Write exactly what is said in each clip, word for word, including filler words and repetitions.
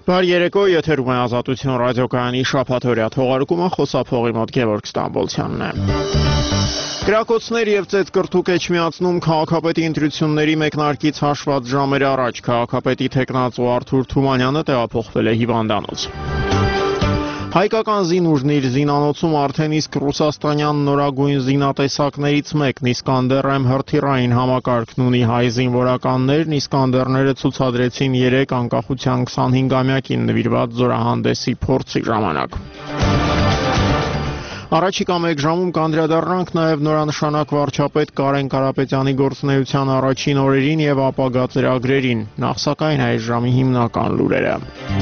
Բարի երեկո, եթերում է Ազատություն ռադիոկայանի շաբաթօրյա թողարկումը, խոսափողի մոտ Գևորգ Ստամբոլցյանն է։ Կրակոցներ եւ ծեծկրտուկ էջմիածնում քաղաքապետի ընտրությունների մեկնարկից հաշված ժամեր առաջ քաղաքապետի թեկնածու Արթուր Թումանյանը տեղափոխվել է հիվանդանոց։ Հայկական զինուժն իր զինանոցում արդեն իսկ ռուսաստանյան նորագույն զինատեսակներից մեկն Իսկանդեր M հրթիռային համակարգն ունի հայ զինվորականներն Իսկանդերները ցուցադրեցին երեք անկախության քսանհինգամյակին նվիրված զորահանդեսի փորձի ժամանակ։ Առաջիկա մեկ ժամում կանդրադառնանք նաև նորանշանակ վարչապետ Կարեն Կարապետյանի գործունեության առաջին օրերին եւ ապագա ծրագրերին։ Նախ սակայն այս ժամի հիմնական լուրերը։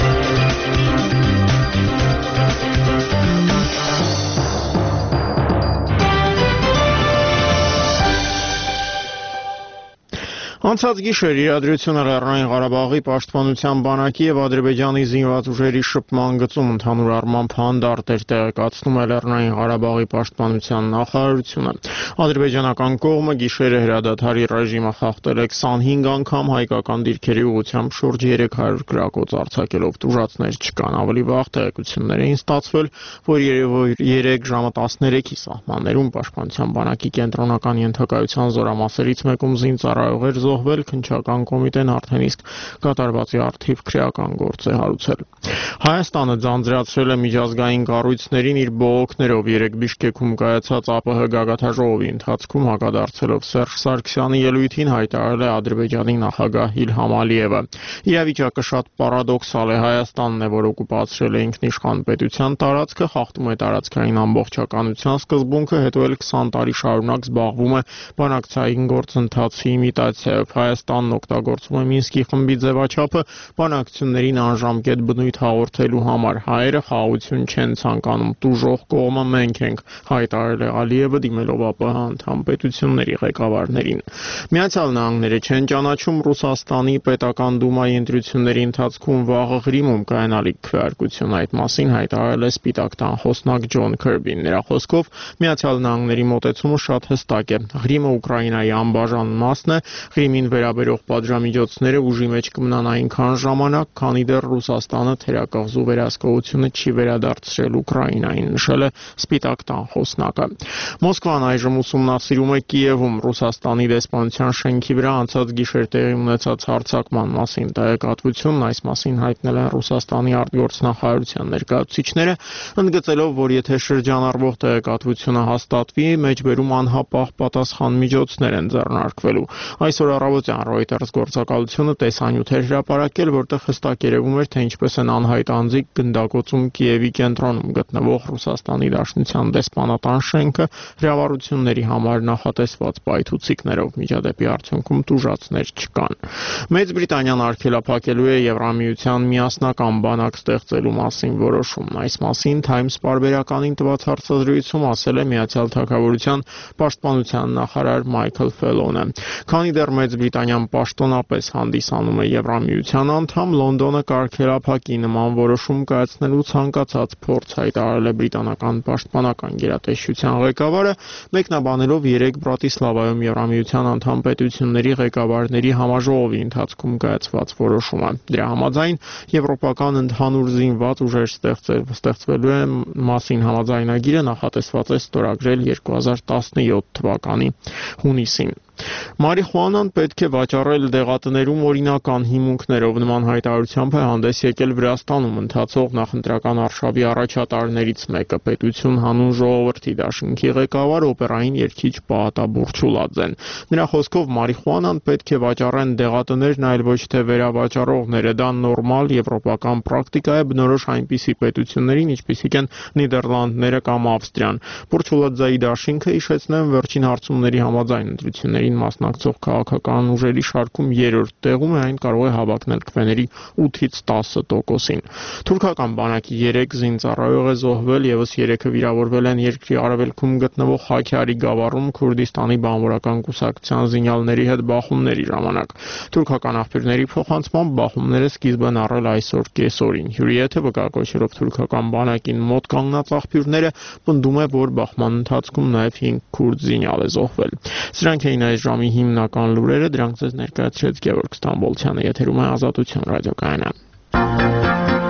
Անցած գիշեր իրադրությունը Լեռնային Ղարաբաղի պաշտպանության բանակի եւ Ադրբեջանի զինված ուժերի շփման գծում ընդհանուր առմամբ հանդարտ էր տեղեկացնում է Լեռնային Ղարաբաղի պաշտպանության նախարարությունը։ Ադրբեջանական կողմը գիշերը հրադադարի ռեժիմը խախտել է քսանհինգ անգամ հայկական դիրքերի ուղղությամբ շուրջ երեք հարյուր գրակոց արձակելով տուժածներ չկան։ Ավելի վաղ տեղեկություններ էին ստացվել, որ երևի երեք ժամը տասներեքի սահմաններում պաշտպանության բանակի կենտրոնական ենթակայության զորամասերից մեկում զինծառայողներ զոհվել, քննչական կոմիտեն արդեն իսկ կատարվածի առթիվ քրեական գործ է հարուցել։ Հայաստանը ձանձրացրել է միջազգային կառույցներին իր բողոքներով երեք Բիշկեքում կայացած ԱՊՀ գագաթաժողովի ընթացքում հակադարձելով Սերժ Սարգսյանի ելույթին հայտարարել է Ադրբեջանի նախագահ Իլհամ Ալիևը։ Իրավիճակը շատ պարադոքսալ է, Հայաստանն է, որ օկուպացրել է ինքնիշխան պետության տարածքը, խախտում է տարածքային ամբողջականության սկզբունքը, հետո էլ քսան տարի շարունակ զբաղվում է բանակցային գործընթացի իմիտացիայով։ Հայաստանն օգտագործում է Մինսկի խմբի ձևաչափը բանակցություններին անժամկետ բնույթ հաղորդելու համար։ Հայերը խաղաղություն չեն ցանկանում, տուժող կողմը մենք ենք, հայտարարել է Ալիևը դիմելով ԱՊՀ անդամ պետությունների ղեկավարներին։ Միացյալ Նահանգները չեն ճանաչում Ռուսաստանի պետական դումայի ընտրությունների ընթացքում վաղը Ղրիմում կայանալիք քվեարկություն, այդ մասին հայտարարել է Սպիտակ տան խոսնակ Ջոն Քըրբին։ Նրա խոսքով Միացյալ Նահանգների մոտեցումը շատ հստակ է։ Ղրիմը Ուկրաինայի անբաժան մասն է, Ղրիմին վերաբերող պատժամիջոցները ուժի մեջ կմնան այնքան ժամանակ, քանի դեռ Ռուսաստանը թերակղզու վերահսկողությունը չի վերադարձրել Ուկրաինային, նշել է Սպիտակ տան խոսնակը։ Մոսկվան այժմ ուսումնասիրում է Կիևում Ռուսաստանի դեսպանության շենքի վրա անցած գիշեր տեղի ունեցած հարձակման մասին տեղեկատվությունն, այս մասին հայտնել են Ռուսաստանի արտգործնախարարության ներկայացուցիչները, ընդգծելով, որ եթե շրջանառվող տեղեկատվությունը հաստատվի, մեջբերում անհապաղ պատասխան միջոցներ են ձեռնարկվելու։ Այսօր առավոտյան Reuters գործակալությունը տեսանյութ էր հրապարակել, որտեղ հստակ երևում էր, թե ինչպես են անհայտ անձիկ գնդակոծում Կիևի կենտրոնում գտնվող Ռուսաստանի Դաշնության դեսպանատան շենքը հրավառությունների համար նախատեսված պայթուցիկներով։ Միջադեպի արդյունքում տուժածներ չկան։ Մեծ Բրիտանիան արգելափակելու է Եվրամիության միասնական բանակ ստեղծելու մասին որոշումն։ Այս մասին Times պարբերականին տված հարցազրույցում ասել է Միացյալ Թագավորության պաշտպանության նախարար Մայքլ Ֆելոնը։ Քանի դեռ Մեծ Բրիտանիան պաշտոնապես հանդիսանում է Եվրամիության անդամ, Լոնդոնը կարգելափակի նման որոշում կայացնելու ցանկացած փորձ, հայտարարել է բրիտանական պաշտպանական գերատեսչության ղեկավարը, մեկնաբանելով երեկ Բրատիսլավայում Եվրամիության անդամ պետությունների ղեկավարների համաժողովի ընթացքում կայացված որոշումը։ Դրա համաձայն եվրոպական ընդհանուր զինված ուժեր ստեղծվելու է մասին համաձայնագիրը նախատեսված է ստորագրել երկու հազար տասնյոթ թվականի հունիսին։ Մարիխուանան պետք է վաճառել դեղատներում օրինական հիմունքներով, նման հայտարարությամբ է հանդես եկել Վրաստանում ընթացող նախընտրական արշավի առաջատարներից մեկը, Պետություն հանուն ժողովրդի դաշինքի ղեկավար օպերային երգիչ Պահատա Բուրչուլաձեն։ Նրա խոսքով մարիխուանան պետք է վաճառեն դեղատներն, այլ ոչ թե վերավաճառողները։ Դա նորմալ եվրոպական պրակտիկա է, բնորոշ այնպիսի պետություններին, ինչպիսիք են Նիդերլանդները կամ Ավստրիան։ Բուրչուլաձեի դաշինքը, հիշեցնեմ, վերջին հարցումների համաձայն ընտրությունների մասնակցող քաղաքական ուժերի շարքում երրորդ տեղում է, այն կարող է հավակնել քվեների ութից տասը տոկոսին։ Թուրքական բանակի երեք զինծառայող է զոհվել, եւս երեքը վիրավորվել են երկրի արևելքում գտնվող Հաքյարի գավառում Քուրդիստանի բանվորական կուսակցության զինյալների հետ բախումների ժամանակ։ Թուրքական աղբյուրների փոխանցմամբ բախումները սկիզբ են առել այսօր կեսօրին։ Հյուրիեթը վկայակոչելով թուրքական բանակին մոտ կանգնած աղբյուրները պնդում է, որ բախման ընթացքում նաև հինգ քուրդ զինյալ է զոհվել։ Սրանք էին այս ժամի հիմնական լուրերը, դրանք ձեզ ներկայացրեց Գևորգ Ստամբոլցյանը, եթերում է Ազատություն ռադիոկայանը։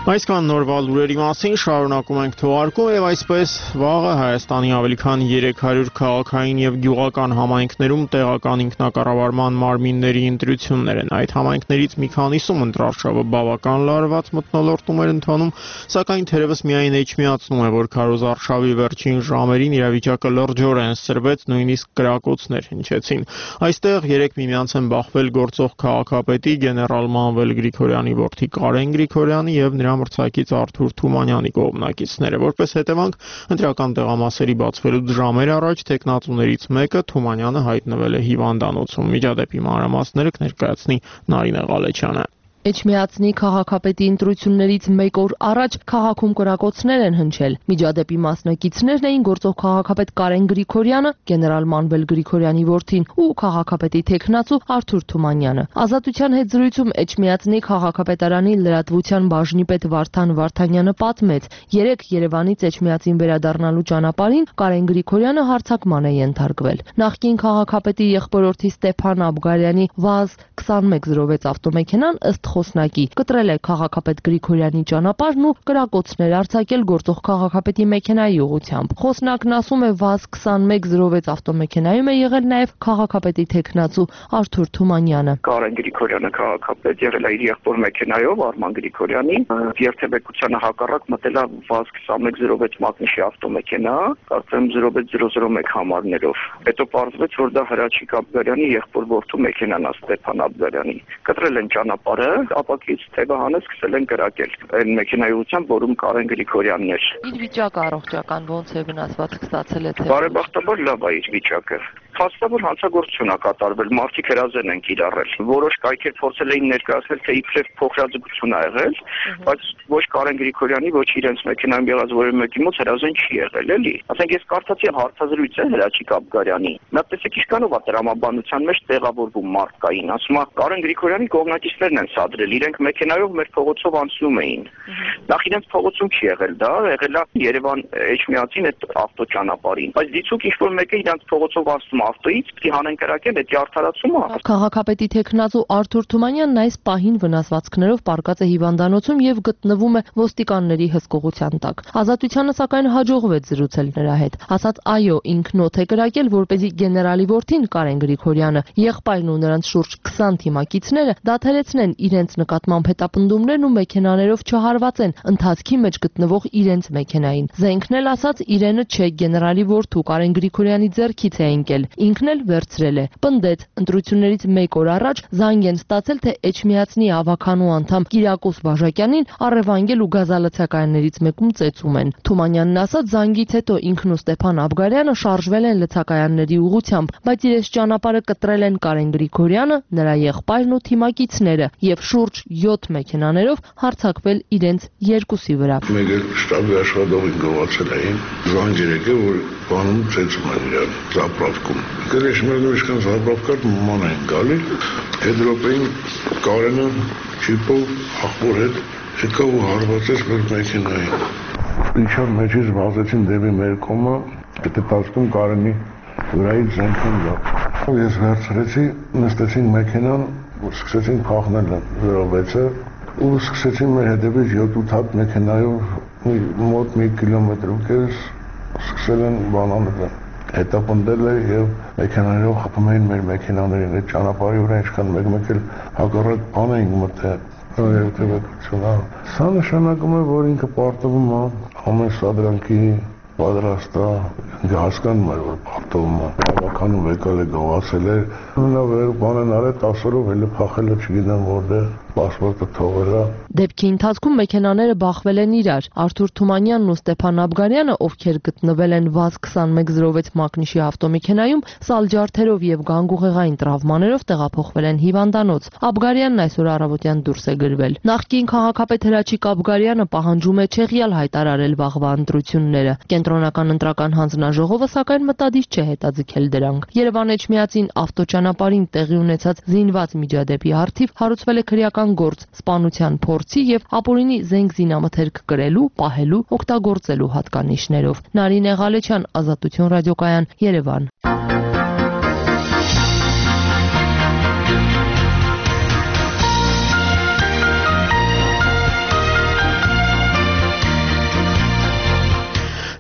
Այսքան նորվալ լուրերի մասին շարունակում ենք թողարկում եւ այսպես վաղը Հայաստանի ավելի քան երեք հարյուր քաղաքային եւ գյուղական համայնքներում տեղական ինքնակառավարման մարմինների ընտրություններ են։ Այդ համայնքներից մի քանիսում ընտրարշավը բավական լարված մթնոլորտում էր ընթանում, սակայն թերևս միայն էջմիածնում է, որ քարոզարշավի վերջին ժամերին իրավիճակը լրջորեն սրվեց, նույնիսկ կրակոցներ հնչեցին։ Այստեղ երեք միմյանց են բախվել գործող քաղաքապետի գեներալ Մանվել Գրիգորյանի որդի Կարեն Գրիգորյանի եւ նրա մրցակից Արթուր Թումանյանի կողմնակիցները։ Որպես հետևանք, ընտրական տեղամասերի բացվելուց ժամեր առաջ տեխնատուներից մեկը Թումանյանը հայտնվել է հիվանդանոցում։ Միջադեպի մանրամասները կներկայացնի Նարինե Ղալեչյանը։ Էջմիածնի քաղաքապետի ընտրություններից մեկ օր առաջ քաղաքում կրակոցներ են հնչել։ Միջադեպի մասնակիցներն էին գործող քաղաքապետ Կարեն Գրիգորյանը, գեներալ Մանվել Գրիգորյանի որդին ու քաղաքապետի թեկնածու Արթուր Թումանյանը։ Ազատության հետ զրույցում Էջմիածնի քաղաքապետարանի լրատվության բաժնի պետ Վարդան Վարդանյանը պատմեց. երեք Երևանից Էջմիածին վերադառնալու ճանապարհին Կարեն Գրիգորյանը հարձակման է ենթարկվել։ Նախկին քաղաքապետի եղբորորդի Ստեփան Աբգարյանի վազ քսանմեկ զրո վեց ավտոմեքենան ըստ խոսնակի կտրել է քաղաքապետ Գրիգորյանի ճանապարհն ու կրակոցներ արձակել գործող քաղաքապետի մեքենայի ուղղությամբ։ Խոսնակն ասում է, վազ քսանմեկ զրո վեց ավտոմեքենայում է եղել նաև քաղաքապետի թեկնածու Արթուր Թումանյանը։ Կարեն Գրիգորյանը քաղաքապետ եղել է իր եղբոր մեքենայով Արման Գրիգորյանի, երթևեկությանը հակառակ մտել է վազ քսանմեկ զրո վեց մատնիշի ավտոմեքենա, կարծեմ զրո վեց զրո զրո մեկ համարներով։ Հետո պարզվեց, որ դա Հրաչիկ Աբգարյանի եղբոր որդու մեքենան է, Ստեփան Աբգարյանի։ Կտրել են ճանապարհը, ապակից թևահանը սկսել են կրակել այն մեքենայի ուղղությամբ, որում Կարեն Գրիգորյանն էր։ Իր վիճակը առողջական ոնց է, վնասվածք ստացել է թե։ Բարեբախտաբար լավ է իր վիճակը։ Փաստավոր հանցագործություն է կատարվել, մարդիկ հրազեն են կիրառել։ Որոշ կայքեր փորձել էին ներկայացնել, թե իբրև փոխհրաձգություն ա եղել, բայց ոչ Կարեն Գրիգորյանի, ոչ իրենց մեքենայում եղած որևէ մեկի մոտ հրազեն չի եղել, էլի։ Ասենք ես կարդացի հարցազրույց է Հրաչիկ Աբգարյանի։ Նա տեսեք ինչքանով է տրամաբանության մեջ տեղավորվում մարդկային, ասում է Կարեն Գրիգորյանի կողմնակիցներն են սադրել, իրենք մեքենայով մեր փողոցով անցնում էին։ Նախ իրենց փողոցում չի եղել դա, եղել է Երևան Էջմիածին այդ ավտոճանապարհին, բայց դիցուք ինչ-որ մեկը իրենց փողոցով անցնում ավտոից, պիտի հանեն կրակել, դա արդարացում է։ Քաղաքապետի թեկնածու Արթուր Թումանյանն այս պահին վնասվածքներով պառկած է հիվանդանոցում եւ գտնվում է ոստիկանների հսկողության տակ։ Ազատությանը սակայն հաջողվեց զրուցել նրա հետ։ Ասաց այո, ինքն օդ է կրակել, որպեսզի գեներալի որդին Կարեն Գրիգորյանը, եղբայրն ու նրանց շուրջ քսան թիմակիցները դադարեցնեն իրենց նկատմամբ հետապնդումներն ու մեքենաներով չհարվածեն ընթացքի մեջ գտնվող իրենց մեքենային։ Զենքն էլ ասաց իրենը չէ, գեներալի որդու Կարեն Գրիգորյանի ձեռքից է ընկել, ինքն էլ վերցրել է։ Պնդեց, ընտրություններից մեկ օր առաջ զանգ են ստացել, թե Էջմիածնի ավականու անդամ Կիրակոս Բաժակյանին առևանգել ու գազալցակայաններից մեկում ծեծում են։ Թումանյանն ասաց, զանգից հետո ինքն ու Ստեփան Աբգարյանը շարժվել են լցակայանների ուղղությամբ, բայց իրենց ճանապարհը կտրել են Կարեն Գրիգորյանը, նրա եղբայրն ու թիմակիցները եւ շուրջ յոթ մեքենաներով հարձակվել իրենց երկուսի վրա։ Մեկ էլ շտաբի աշխատողին գողացել էին, զանգեր եկել, որ բանում ծեծում են իրար զապրավկում։ Գրեշմերն ու իշքան զապրավկար ման էին գալի, հետրոպեին Կարենը չիպով ախպոր հետ եկա ու հարվածեց մեր մեքենային։ Իչար մեջից վազեցին դեպի մեր կոմը, եթե տասկում Կարենի վրայից զենքն գա։ Ես վերցրեցի, նստեցինք մեքենան, սկսեցինք փախնել զրո վեցը ու սկսեցին մեր հետևից յոթ-ութ հատ մեքենայով մոտ մի կիլոմետր ու կես սկսել են բանանել, հետապնդել է եւ մեքենաներով խփում էին մեր մեքենաներին, այդ ճանապարհի վրա ինչքան մեկ-մեկ էլ հակառակ բան էին մտել, երթևեկությունը։ Սա նշանակում է, որ ինքը պարտվում է ամեն սադրանքի պատրաստ է, ինքը հասկանում էր, որ պարտվում է, հավաքանում եկալ է գողացել է, նա վեր բան են արել, տասորով հելը փախել է, չգիտեմ որտեղ, պասպորտը թողել է։ Դեպքի ընթացքում մեքենաները բախվել են իրար։ Արթուր Թումանյանն ու Ստեփան Աբգարյանը, ովքեր գտնվել են վազ քսանմեկ զրո վեց մակնիշի ավտոմեքենայում, սալջարդերով եւ գանգուղեղային տրավմաներով տեղափոխվել են հիվանդանոց։ Աբգարյանն այսօր առավոտյան դուրս է գրվել։ Նախկին քաղաքապետ Հրաչիկ Աբգարյանը պահանջում է չեղյալ հայտարարել վաղվա ընտրությունները։ Կենտրոնական ընտրական հանձնաժողովը սակայն մտադիր չէ հետաձգել դրանք։ Երևան Էջմիածին ավտոճանապարհին տեղի ունեցած զինված միջադեպի առթիվ հարուցվել է քրեական գործ սպանության փորձի եւ ապօրինի զենք զինամթերք կրելու, պահելու, օգտագործելու հատկանիշներով։ Նարինե Ղալեչյան, Ազատություն ռադիոկայան, Երևան։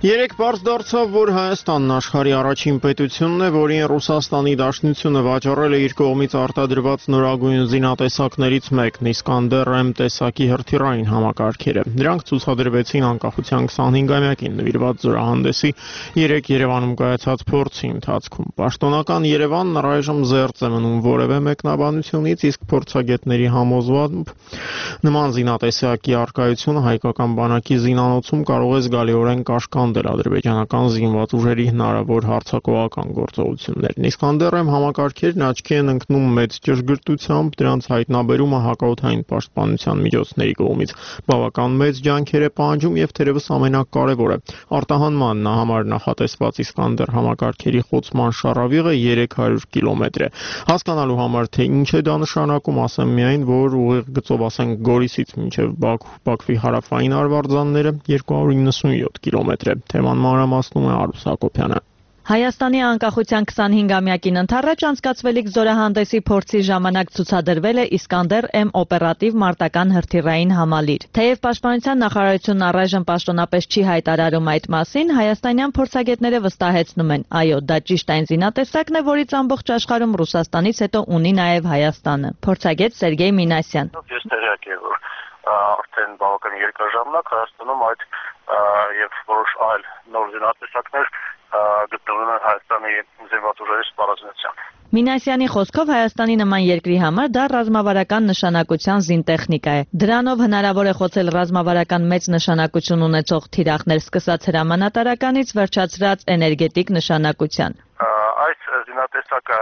Երեք պարզ դարձավ, որ Հայաստանն աշխարհի առաջին պետությունն է, որին Ռուսաստանի Դաշնությունը վաճառել է իր կողմից արտադրված նորագույն զինատեսակներից մեկն՝ Իսկանդեր M տեսակի հրթիռային համակարգերը։ Դրանք ցուցադրվեցին անկախության քսանհինգամյակին նվիրված զորահանդեսի երեք Երևանում կայացած փորձի ընթացքում։ Պաշտոնական Երևանն առայժմ զերծ է մնում որևէ մեկնաբանությունից, իսկ փորձագետների համոզմամբ նման զինատեսակի առկայությունը հայկական բանակի զինանոցում կարող է զգալիորեն կաշկանդել ադրբեջանական զինված ուժերի հնարավոր հարձակողական գործողություններն։ Իսկանդեր M համակարգերն աչքի են ընկնում մեծ ճշգրտությամբ, դրանց հայտնաբերումը հակաօդային պաշտպանության միջոցների կողմից բավական մեծ ջանքեր է պահանջում եւ թերևս ամենակարևորը արտահանման համար նախատեսված Իսկանդեր համակարգերի խոցման շարավիղը երեք հարյուր կիլոմետր է։ Հասկանալու համար թե ինչ է դա նշանակում, ասեմ միայն, որ ուղիղ գծով ասենք Գորիսից մինչև Բաքու, Բաքվի հարավային արվարձանները երկու հարյուր նվսանյոթ կիլոմետր է։ Թեման մանրամասնում է Արուս Հակոբյանը։ Հայաստանի անկախության քսանհինգամյակին ընդառաջ անցկացվելիք զորահանդեսի փորձի ժամանակ ցուցադրվել է Իսկանդեր M օպերատիվ մարտական հրթիռային համալիր։ Թեև Պաշտպանության նախարարությունն առայժմ պաշտոնապես չի հայտարարում այդ մասին, հայաստանյան փորձագետները վստահեցնում են, այո, դա ճիշտ այն զինատեսակն է, որից ամբողջ աշխարհում Ռուսաստանից հետո ունի նաև Հայաստանը։ Փորձագետ Սերգեյ Մինասյան։ Ես տեղյակ եմ, որ արդեն բավական երկար ժամանակ Հայաստանում այդ եւ որոշ այլ նոր զինատեսակներ գտնվում են Հայաստանի զինված ուժերի սպառազինության։ Մինասյանի խոսքով Հայաստանի նման երկրի համար դա ռազմավարական նշանակության զինտեխնիկա է։ Դրանով հնարավոր է խոցել ռազմավարական մեծ նշանակություն ունեցող թիրախներ, սկսած հրամանատարականից վերջացրած էներգետիկ նշանակության։ Այս զինատեսակը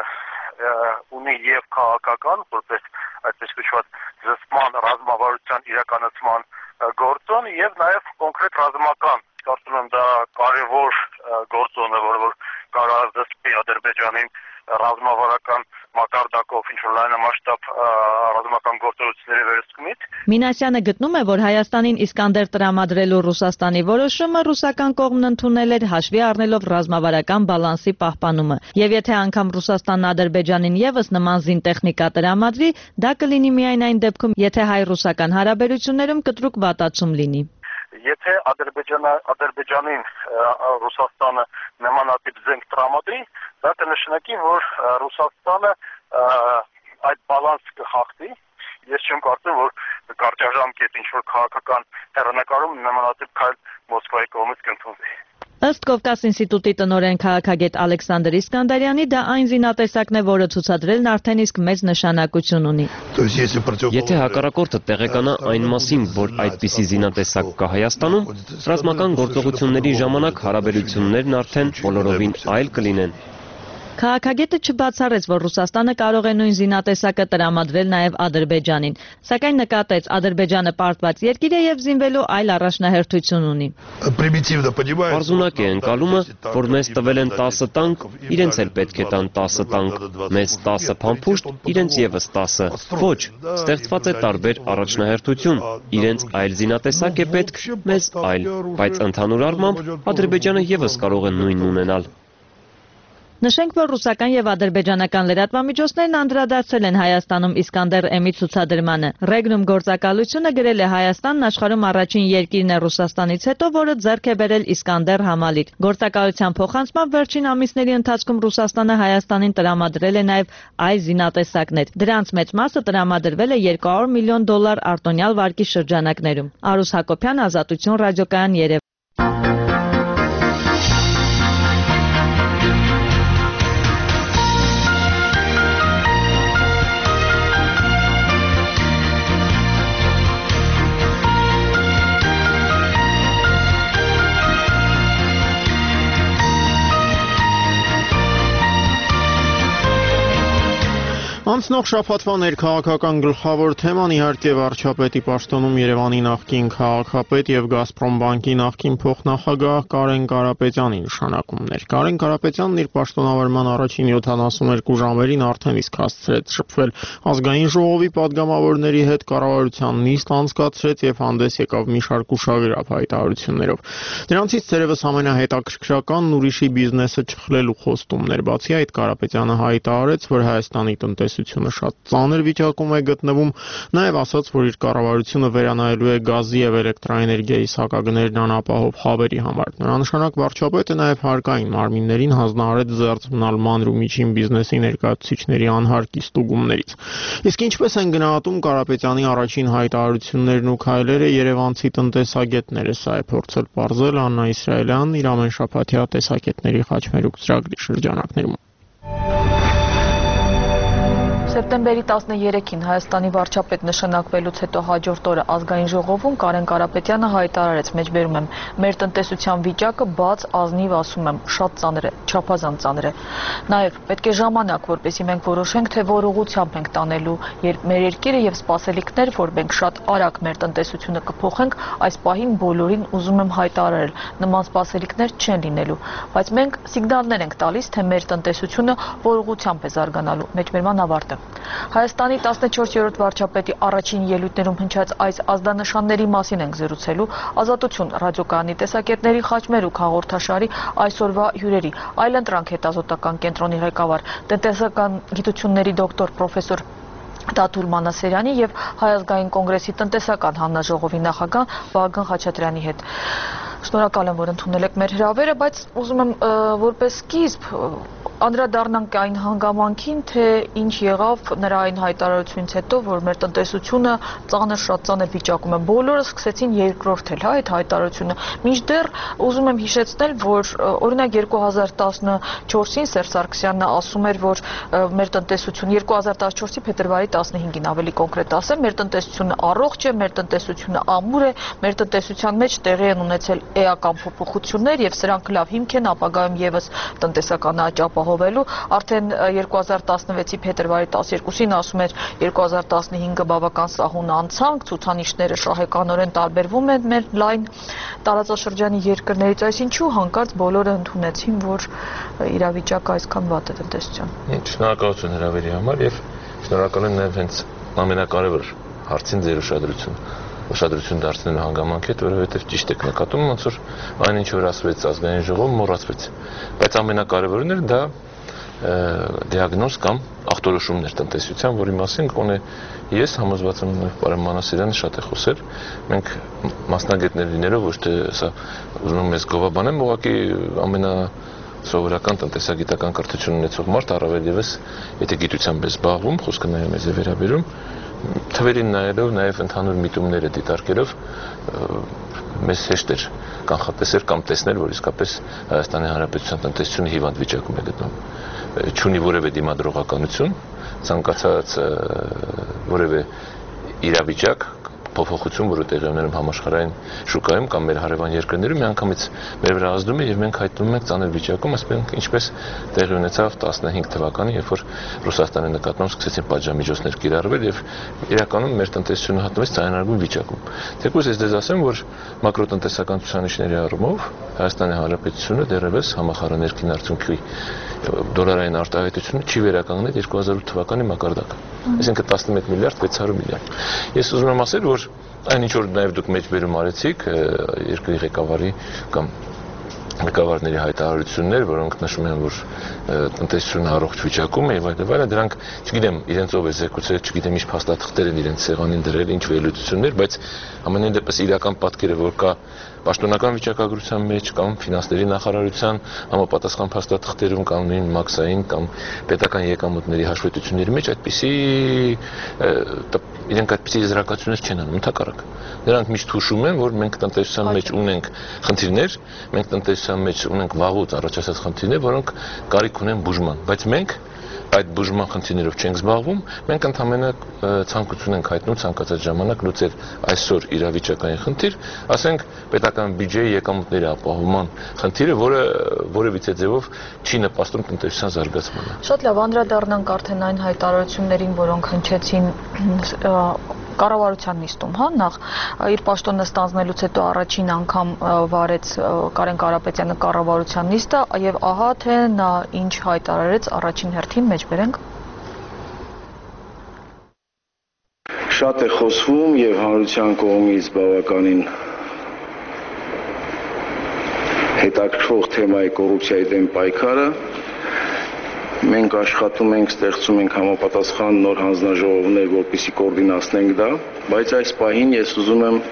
ունի եւ քաղաքական, որպես այսպես կոչված զսպման ռազմավարության իրականացման գործոն եւ նաեւ կոնկրետ ռազմական, կարծում եմ դա կարևոր գործոն է, որը որ կարող է զսպի Ադրբեջանին ռազմավարական մակարդակով ինչ-որ լայնամասշտաբ ռազմական գործողությունների վերահսկումից։ Մինասյանը գտնում է, որ Հայաստանին Իսկանդեր տրամադրելու Ռուսաստանի որոշումը ռուսական կողմն ընդունել էր հաշվի առնելով ռազմավարական բալանսի պահպանումը։ Եվ եթե անգամ Ռուսաստանն Ադրբեջանին եւս նման զինտեխնիկա տրամադրի, դա կլինի միայն այն դեպքում, եթե հայ-ռուսական հարաբերություններում կտրուկ վատացում լինի։ Եթե Ադրբեջանը Ադրբեջանին Ռուսաստանը նմանատիպ զենք տրամադրի, դա կնշանակի, որ Ռուսաստանը այդ բալանսը կխախտի։ Ես չեմ կարծում, որ կարճաժամկետ ինչ-որ քաղաքական հեռանկարում նմանատիպ քայլ Մոսկվայի կողմից կընդունվի։ Ըստ Կովկաս ինստիտուտի տնօրեն քաղաքագետ Ալեքսանդր Իսկանդարյանի, դա այն զինատեսակն է, որը ցուցադրելն արդեն իսկ մեծ նշանակություն ունի։ Եթե հակառակորդը տեղեկանա այն մասին, որ այդպիսի զինատեսակ կա Հայաստանում, ռազմական գործողությունների ժամանակ հարաբերություններն արդեն բոլորովին այլ կլինեն։ Քաղաքագետը չբացառեց, որ Ռուսաստանը կարող է նույն զինատեսակը տրամադրել նաև Ադրբեջանին, սակայն նկատեց, Ադրբեջանը պարտված երկիր է եւ զինվելու այլ առաջնահերթություն ունի։ Պարզունակ է ընկալումը, որ մեզ տվել են տասը տանկ, իրենց էլ պետք է տան տասը տանկ, մեզ տասը փամփուշտ, իրենց եւս տասը։ Ոչ, ստեղծված է տարբեր առաջնահերթություն, իրենց այլ զինատեսակ է պետք, մեզ այլ, բայց ընդհանուր առմամբ Ադրբեջանը եւս կարող է նույնն ունենալ։ Նշենք, որ ռուսական եւ ադրբեջանական լրատվամիջոցներն անդրադարձել են Հայաստանում Իսկանդեր M-ի ցուցադրմանը։ Ռեգնում գործակալությունը գրել է Հայաստանն աշխարհում առաջին երկիրն է Ռուսաստանից հետո, որը ձեռք է բերել Իսկանդեր համալիր։ Գործակալության փոխանցմամբ վերջին ամիսների ընթացքում Ռուսաստանը Հայաստանին տրամադրել է նաեւ այլ զինատեսակներ։ Դրանց մեծ մասը տրամադրվել է երկու հարյուր միլիոն դոլար արտոնյալ վարկի շրջանակներում։ Արուս Հակոբյան, Ազատություն ռադիոկայան, Երևան։ Անցնող շաբաթվա ներքաղաքական գլխավոր թեման իհարկե վարչապետի պաշտոնում Երևանի նախկին քաղաքապետ եւ Գազպրոմ բանկի նախկին փոխնախագահ Կարեն Կարապետյանի նշանակումն էր։ Կարեն Կարապետյանն իր պաշտոնավարման առաջին յոթանասուներկու ժամերին արդեն իսկ հասցրեց շփվել ազգային ժողովի падգամավորների հետ, կառավարության նիստ անցկացրեց եւ հանդես եկավ մի շարք ուշագրավ հայտարարություններով։ Դրանցից թերևս ամենահետաքրքրականն ուրիշի բիզնեսը չխլելու խոստումն էր։ Բացի այդ, Կարապետյանը հայտարարեց, որ Հայաստանի տնտեսությունը արտադրությունը շատ ծանր վիճակում է գտնվում, նաև ասաց, որ իր կառավարությունը վերանայելու է գազի եւ էլեկտրաէներգիայի սակագներն անապահով հավերի համար։ Նրանշանակ վարչապետը նաև հարկային մարմիններին հանձնարարեց զերծ մնալ մանր ու միջին բիզնեսի ներկայացուցիչների անհարկի ստուգումներից։ Իսկ ինչպես են գնահատում Կարապետյանի առաջին հայտարարություններն ու քայլերը երևանցի տնտեսագետները, սա է փորձել պարզել Աննա Իսրայելյանն իր ամենշաբաթյա տեսակետների խաչմերուկ ծրագրի շրջանակներում։ Սեպտեմբերի տասներեքին Հայաստանի վարչապետ նշանակվելուց հետո հաջորդ օրը ազգային ժողովում Կարեն Կարապետյանը հայտարարեց, մեջբերում եմ, մեր տնտեսության վիճակը բաց ազնիվ ասում եմ, շատ ծանր է, չափազանց ծանր է։ Նաև պետք է ժամանակ, որպեսզի մենք որոշենք, թե որ ուղղությամբ ենք տանելու մեր երկիրը եւ սպասելիքներ, որ մենք շատ արագ մեր տնտեսությունը կփոխենք, այս պահին բոլորին ուզում եմ հայտարարել, նման սպասելիքներ չեն լինելու, բայց մենք սիգնալներ ենք տալիս, թե մեր տնտեսությունը որ ուղղությամբ է զարգանալու։ Մեջբերման ավարտը։ Հայաստանի տասնչորսերորդ վարչապետի առաջին ելույթներում հնչած այս ազդանշանների մասին ենք զրուցելու Ազատություն ռադիոկայանի տեսակետների խաչմերուկ հաղորդաշարի այսօրվա հյուրերի Այլընտրանք հետազոտական կենտրոնի ղեկավար տնտեսական գիտությունների դոկտոր պրոֆեսոր Տաթուլ Մանասերյանի եւ Հայ ազգային կոնգրեսի տնտեսական հանձնաժողովի նախագահ Վահագն Խաչատրյանի հետ։ Շնորհակալ եմ, որ ընդունել եք մեր հրավերը, բայց ուզում եմ որպես սկիզբ անդրադառնանք այն հանգամանքին, թե ինչ եղավ նրա այն հայտարարությունից հետո, որ մեր տնտեսությունը ծանր, շատ ծանր վիճակում է։ Բոլորը սկսեցին երկրորդել, հա, այդ հայտարարությունը։ Մինչդեռ ուզում եմ հիշեցնել, որ օրինակ երկու հազար տասնչորսին Սերժ Սարգսյանը ասում էր, որ մեր տնտեսությունը երկու հազար տասնչորսի փետրվարի տասնհինգին ավելի կոնկրետ ասեմ, մեր տնտեսությունը առողջ է, մեր տնտեսությունը ամուր է, մեր տնտեսության մեջ տեղի են ունեցել էական փոփոխություններ եւ սրանք լավ հիմք են ապագայում եւս տնտեսական աճ ապահովելու։ Արդեն երկու հազար տասնվեցի փետրվարի տասներկուսին ասում էր երկու հազար տասնհինգը բավական սահուն անցանք, ցուցանիշները շահեկանորեն տարբերվում են մեր լայն տարածաշրջանի երկրներից, այսինչու հանկարծ բոլորը ընդունեցին, որ իրավիճակը այսքան վատ է տնտեսության։ Շնորհակալություն հրավերի համար եւ շնորհակալ եմ նաեւ հենց ամենակարևոր հարցին ձեր ուշադրությունը ուշադրություն դարձնելու հանգամանքի հետ, որովհետև ճիշտ եք նկատում, ոնց որ այն ինչ որ ասվեց ազգային ժողովում մոռացվեց։ Բայց ամենակարևորն էր դա դիագնոզ կամ ախտորոշումներ տնտեսության, որի մասին գոնե ես համոզված եմ պարոն Մանասերյանը շատ է խոսել։ Մենք մասնագետներ լինելով ոչ թե սա ուզում եմ ես գովաբանեմ, ուղղակի ամենա սովորական տնտեսագիտական կրթություն ունեցող մարդ առավել եւս եթե գիտությամբ է զբաղվում, խոսքը նայում է վերաբերում թվերին նայելով, նաև ընդհանուր միտումները դիտարկելով մեզ հեշտ էր կանխատեսել կամ տեսնել, որ իսկապես Հայաստանի Հանրապետության տնտեսությունը հիվանդ վիճակում է գտնվում։ Չունի որևէ դիմադրողականություն, ցանկացած որևէ իրավիճակ փոփոխություն, որը տեղի ունենում համաշխարհային շուկայում կամ մեր հարևան երկրներում, միանգամից մեր վրա ազդում է եւ մենք հայտնվում ենք ծանր վիճակում, ասենք ինչպես տեղի ունեցավ տասնհինգ թվականին, երբ որ Ռուսաստանի նկատմամբ սկսեցին պատժամիջոցներ կիրառվել եւ իրականում մեր տնտեսությունը հատվեց ցանրագույն վիճակում։ Թեկուզ ես դες ասեմ, որ մակրոտնտեսական ցուցանիշների առումով Հայաստանի Հանրապետությունը դեռևս համախառաներքին արդյունքի դոլարային արտահայտությունը չի վերականգնել երկու հազար ութ թվականի մակարդակը։ Այսինքն տասնմեկ միլիարդ վեց հարյուր միլիոն։ Ես ուզում եմ ասել, որ այն ինչ որ նաև դուք մեջբերում արեցիք երկրի ղեկավարի կամ ղեկավարների հայտարարություններ, որոնք նշում են, որ տնտեսությունը առողջ վիճակում է եւ այլն, դրանք, չգիտեմ, իրենց ով է զեկուցել, չգիտեմ, ինչ փաստաթղթեր են իրենց սեղանին դրել, ինչ վերլուծություններ, բայց ամենայն դեպս իրական պատկերը, որ կա պաշտոնական վիճակագրության մեջ կամ ֆինանսների նախարարության համապատասխան փաստաթղթերում կամ նույն մաքսային կամ պետական եկամուտների հաշվետվությունների մեջ այդպիսի իրենք այդպիսի եզրակացություններ չեն անում, ընդհակառակ։ Նրանք միշտ հուշում են, որ մենք տնտեսության մեջ ունենք խնդիրներ, մենք տնտեսության մեջ ունենք վաղուց առաջացած խնդիրներ, որոնք կարիք ունեն բուժման, բայց մենք այդ բուժման խնդիրներով չենք զբաղվում, մենք ընդհանրապես ցանկություն ենք հայտնում ցանկացած ժամանակ լուծել այսօր իրավիճակային խնդիր, ասենք պետական բյուջեի եկամուտների ապահովման խնդիրը, որը որևիցե ձևով չի նպաստում տնտեսության զարգացմանը։ Շատ լավ, անդրադառնանք արդեն այն հայտարարություններին, որոնք հնչեցին կառավարության նիստում, հա, նախ իր պաշտոնը ստանձնելուց հետո առաջին անգամ վարեց Կարեն Կարապետյանը կառավարության նիստը եւ ահա թե նա ինչ հայտարարեց առաջին հերթին մեջբերենք։ Շատ է խոսվում եւ հանրության կողմից բավականին հետաքրքրող թեմայի կոռուպցիայի դեմ պայքարը Մենք աշխատում ենք, ստեղծում ենք համապատասխան նոր հանձնաժողովներ, որպեսզի կոորդինացնենք դա, բայց այս պահին ես ուզում եմ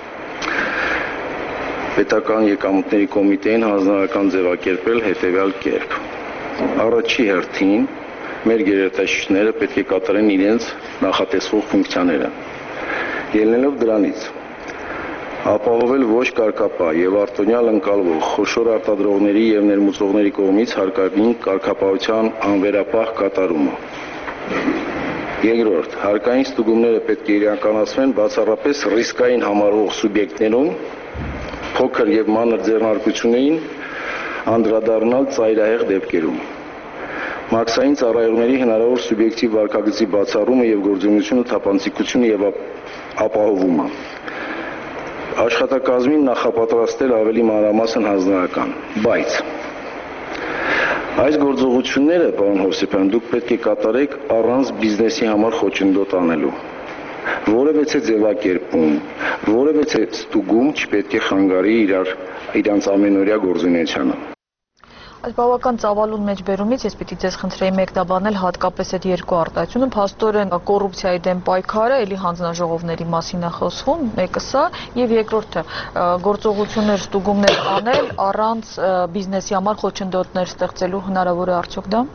պետական եկամուտների կոմիտեին հանձնարարական ձևակերպել հետևյալ կերպ. Առաջի հերթին մեր գերատեսչությունները պետք է կատարեն իրենց նախատեսվող ֆունկցիաները։ Ելնելով դրանից, ապահովել ոչ կարգապահ եւ արտոնյալ ընկալվող խոշոր արտադրողների եւ ներմուծողների կողմից հարկային կարգապահության անվերապահ կատարումը։ Երկրորդ, հարկային ստուգումները պետք է իրականացվեն բացառապես ռիսկային համարվող սուբյեկտներում, փոքր եւ մանր ձեռնարկություններին անդրադառնալ ծայրահեղ դեպքերում։ Մաքսային ծառայողների հնարավոր սուբյեկտիվ վարկագծի բացառումը եւ գործունեությունը թափանցիկությունը եւ ապահովումը։ Աշխատակազմին նախապատրաստել ավելի մանրամասն հանձնարարական, բայց այս գործողությունները, պարոն Հովսեփյան, դուք պետք է կատարեք առանց բիզնեսի համար խոչընդոտ անելու։ Որևէ ձևակերպում, որևէ ստուգում չպետք է խանգարի իրար իրանց ամենօրյա գործունեությանը։ Այս բավական ծավալուն մեջբերումից ես պիտի ձեզ խնդրեի մեկնաբանել հատկապես այդ երկու արտահայտությունը, փաստորեն կոռուպցիայի դեմ պայքարը, էլի հանձնաժողովների մասին է խոսվում, մեկը սա, եւ երկրորդը գործողություններ, ստուգումներ անել առանց բիզնեսի համար խոչընդոտներ ստեղծելու հնարավոր է արդյոք դա։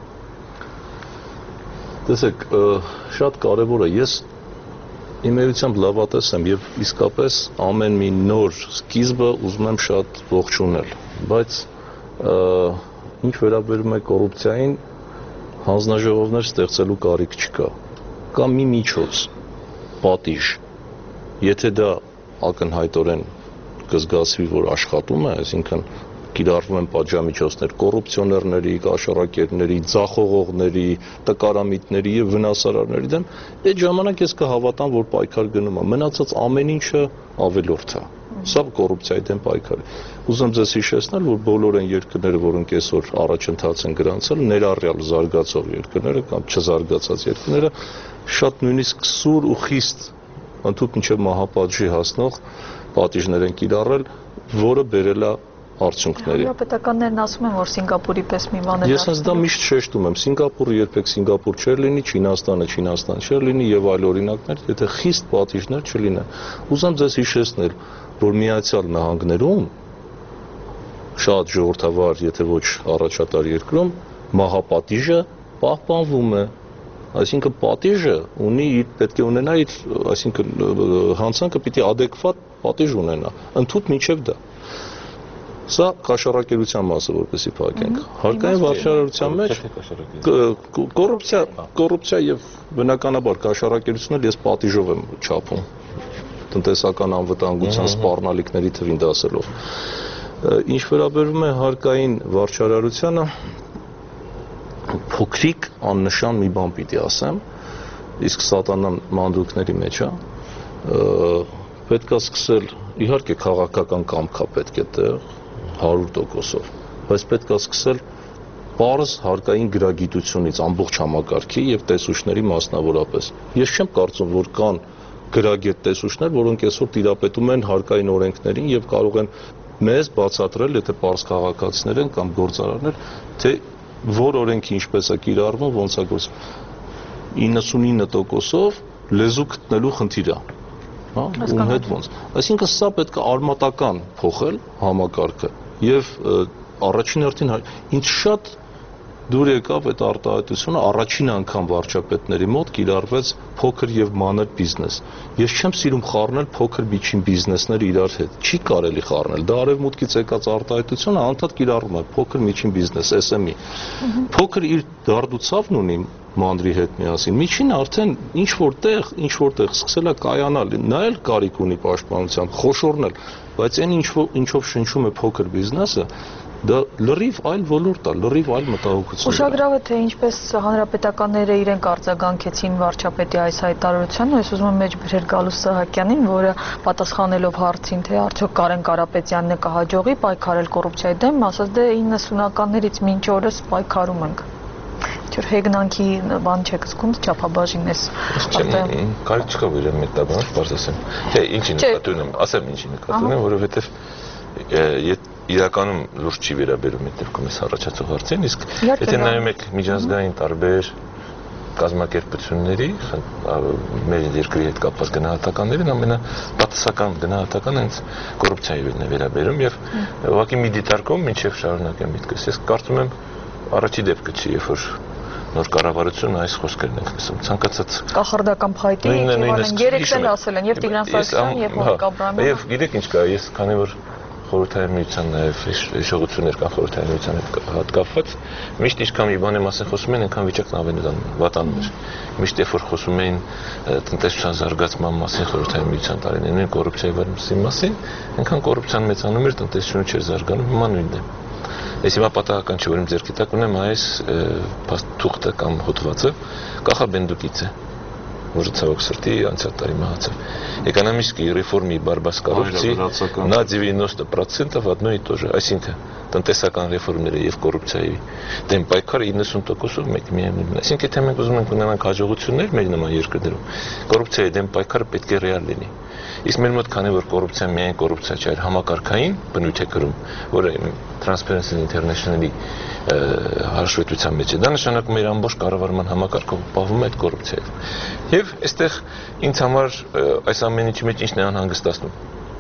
Տեսեք, շատ կարևոր է, ես իմ էությամբ լավատես եմ եւ իսկապես ամեն մի նոր սկիզբը ուզում եմ շատ ողջունել, բայց ինչ վերաբերում է կոռուպցիային, հանձնաժողովներ ստեղծելու կարիք չկա։ Կա մի միջոց, պատիժ։ Եթե դա ակնհայտորեն կզգացվի, որ աշխատում է, այսինքն կիրառվում են պատժամիջոցներ կոռուպցիոներների, կաշառակերների, ձախողողների, տկարամիտների եւ վնասարարների դեմ, այդ ժամանակ ես կհավատամ, որ պայքար գնում է։ Մնացած ամեն ինչը ավելորդ է։ Սա կոռուպցիայի դեմ պայքար է։ Ուզում ձեզ հիշեցնել, որ բոլոր այն երկրները, որոնք այսօր առաջընթաց են գրանցել, ներառյալ զարգացող երկրները կամ չզարգացած երկրները, շատ նույնիսկ սուր ու խիստ ընդհանուր մինչև մահապատժի հասնող պատիժներ են կիրառել, որը բերել է արդյունքների։ Հանրապետականներն ասում են, որ Սինգապուրի պես մի բան է։ Ես հենց դա միշտ շեշտում եմ, Սինգապուրը երբեք Սինգապուր չէր լինի, Չինաստանը Չինաստան չէր լինի եւ այլ օրինակներ, եթե խիստ պատիժներ չլինեն։ Ուզում ձեզ հիշեցնել, որ Միացյալ Նահանգներում շատ ժողովրդավար, եթե ոչ առաջատար երկրում, մահապատիժը պահպանվում է։ Այսինքն պատիժը ունի պետք է ունենա իր, այսինքն հանցանքը պիտի adekvat պատիժ ունենա, ընդհանուր մինչև դա։ Սա կաշառակերության մասը, որպեսզի փակենք։ Հարկային վարչարարության մեջ կոռուպցիա, կոռուպցիա եւ բնականաբար կաշառակերությունը ես պատիժով եմ չափում։ Տնտեսական անվտանգության սպառնալիքների թվին դասելով։ Ինչ վերաբերում է հարկային վարչարարությանը, փոքրիկ աննշան մի բան պիտի ասեմ, իսկ սատանան մանդուկների մեջ է, պետք է սկսել, իհարկե քաղաքական կամք է պետք է տեղ հարյուր տոկոսով, բայց պետք է սկսել պարզ հարկային գրագիտությունից ամբողջ համակարգի եւ տեսուչների մասնավորապես։ Ես չեմ կարծում, որ կան գրագետ տեսուչներ, որոնք այսօր տիրապետում են հարկային օրենքներին եւ կարող են մեզ բացատրել, եթե պարզ քաղաքացիներ են կամ գործարարներ, թե որ օրենքի ինչպես է կիրառվում, ոնց է գործում։ իննսունինը տոկոսով լեզու գտնելու խնդիր է, հա, ում հետ ոնց։ Այսինքն սա պետք է արմատական փոխել համակարգը եւ առաջին հերթին ինձ շատ դուր եկավ այդ արտահայտությունը առաջին անգամ վարչապետների մոտ կիրառվեց փոքր եւ մանր բիզնես։ Ես չեմ սիրում խառնել փոքր միջին բիզնեսները իրար հետ։ Չի կարելի խառնել։ Դա արևմուտքից եկած արտահայտությունը անդադ կիրառվում է փոքր միջին բիզնես, էս էմ ի։ Փոքր իր դարդուցավն ունի մանրի հետ միասին։ Միջինը արդեն ինչ որտեղ, ինչ որտեղ սկսել է կայանալ, նա էլ կարիք ունի պաշտպանության, խոշորնել, բայց այն ինչով շնչում է փոքր բիզնեսը, դա լրիվ այլ ոլորտ է, լրիվ այլ մտահոգություն։ Ուշագրավ է, թե ինչպես հանրապետականները իրենք արձագանքեցին վարչապետի այս հայտարարությանը, ես ուզում եմ մեջբերել Գալուստ Սահակյանին, որը պատասխանելով հարցին, թե արդյոք Կարեն Կարապետյանն է կհաջողի պայքարել կոռուպցիայի դեմ, ասաց դե իննսունականներից մինչ օրս պայքարում ենք։ Չէ՞ հեգնանքի բան չեք զգում, չափաբաժին էս։ Կարիք չկա իրեն մեկնաբանել, բարձրացեմ։ Թե ինչի նկատի ունեմ, ասեմ ինչի նկատի ունեմ, որովհետև իրականում լուրջ չի վերաբերում այդ դեպքում այս առաջացող հարցին, իսկ եթե նայում եք միջազգային տարբեր կազմակերպությունների, մեր երկրի հետ կապված գնահատականներին, ամենապատասական գնահատականը հենց կոռուպցիայի է վերաբերում եւ ուղղակի մի դիտարկում մինչեւ շարունակեմ միտքս։ Ես կարծում եմ առաջի դեպքը չի, երբ որ նոր կառավարությունը այս խոսքերն են ասում։ Ցանկացած կախարդական փայտի Եվանեն երեքս էլ ասել են եւ Տիգրան Սարգսյան եւ Մովիկ Աբրահամյանը։ Եվ գիտեք ինչ կա, ես քանի որ խորհրդային միության նաև հիշողություններ կան խորհրդային միության հետ հատկացված, միշտ ինչքան մի բանի մասին խոսում են, այնքան վիճակն ավելի վատանում էր։ Միշտ երբ որ խոսում էին տնտեսության զարգացման մասին խորհրդային միության տարիներին, կոռուպցիայի մասին, այնքան կոռուպցիան մեծանում էր, տնտեսությունը չէր զարգանում, հիմա նույնն է։ Ես հիմա պատահական չի, որ իմ ձեռքի տակ ունեմ այս թուղթը կամ հոդվածը Կախաբենդուկից է, որը ցավոք սրտի անցյալ տարի մահացավ. Экономические реформы и борьба с коррупцией на девяносто процентов одно и то же. Այսինքն տնտեսական ռեֆորմները եւ կոռուպցիայի դեմ պայքարը իննսուն տոկոսով մեկ միայն։ Այսինքն եթե մենք ուզում ենք ունենանք հաջողություններ մեր նման երկրներում, կոռուպցիայի դեմ պայքարը պետք է ռեալ լինի։ Իսկ մեր մոտ քանի որ կոռուպցիան միայն կոռուպցիա չէ, այլ համակարգային բնույթ է կրում, որը Transparency International-ի հաշվետվության մեջ է։ Դա նշանակում է իր ամբողջ կառավարման համակարգը պահվում է այդ կոռուպցիայով։ Եվ այստեղ ինձ համար այս ամեն ինչի մեջ ինչն է անհանգստացնում։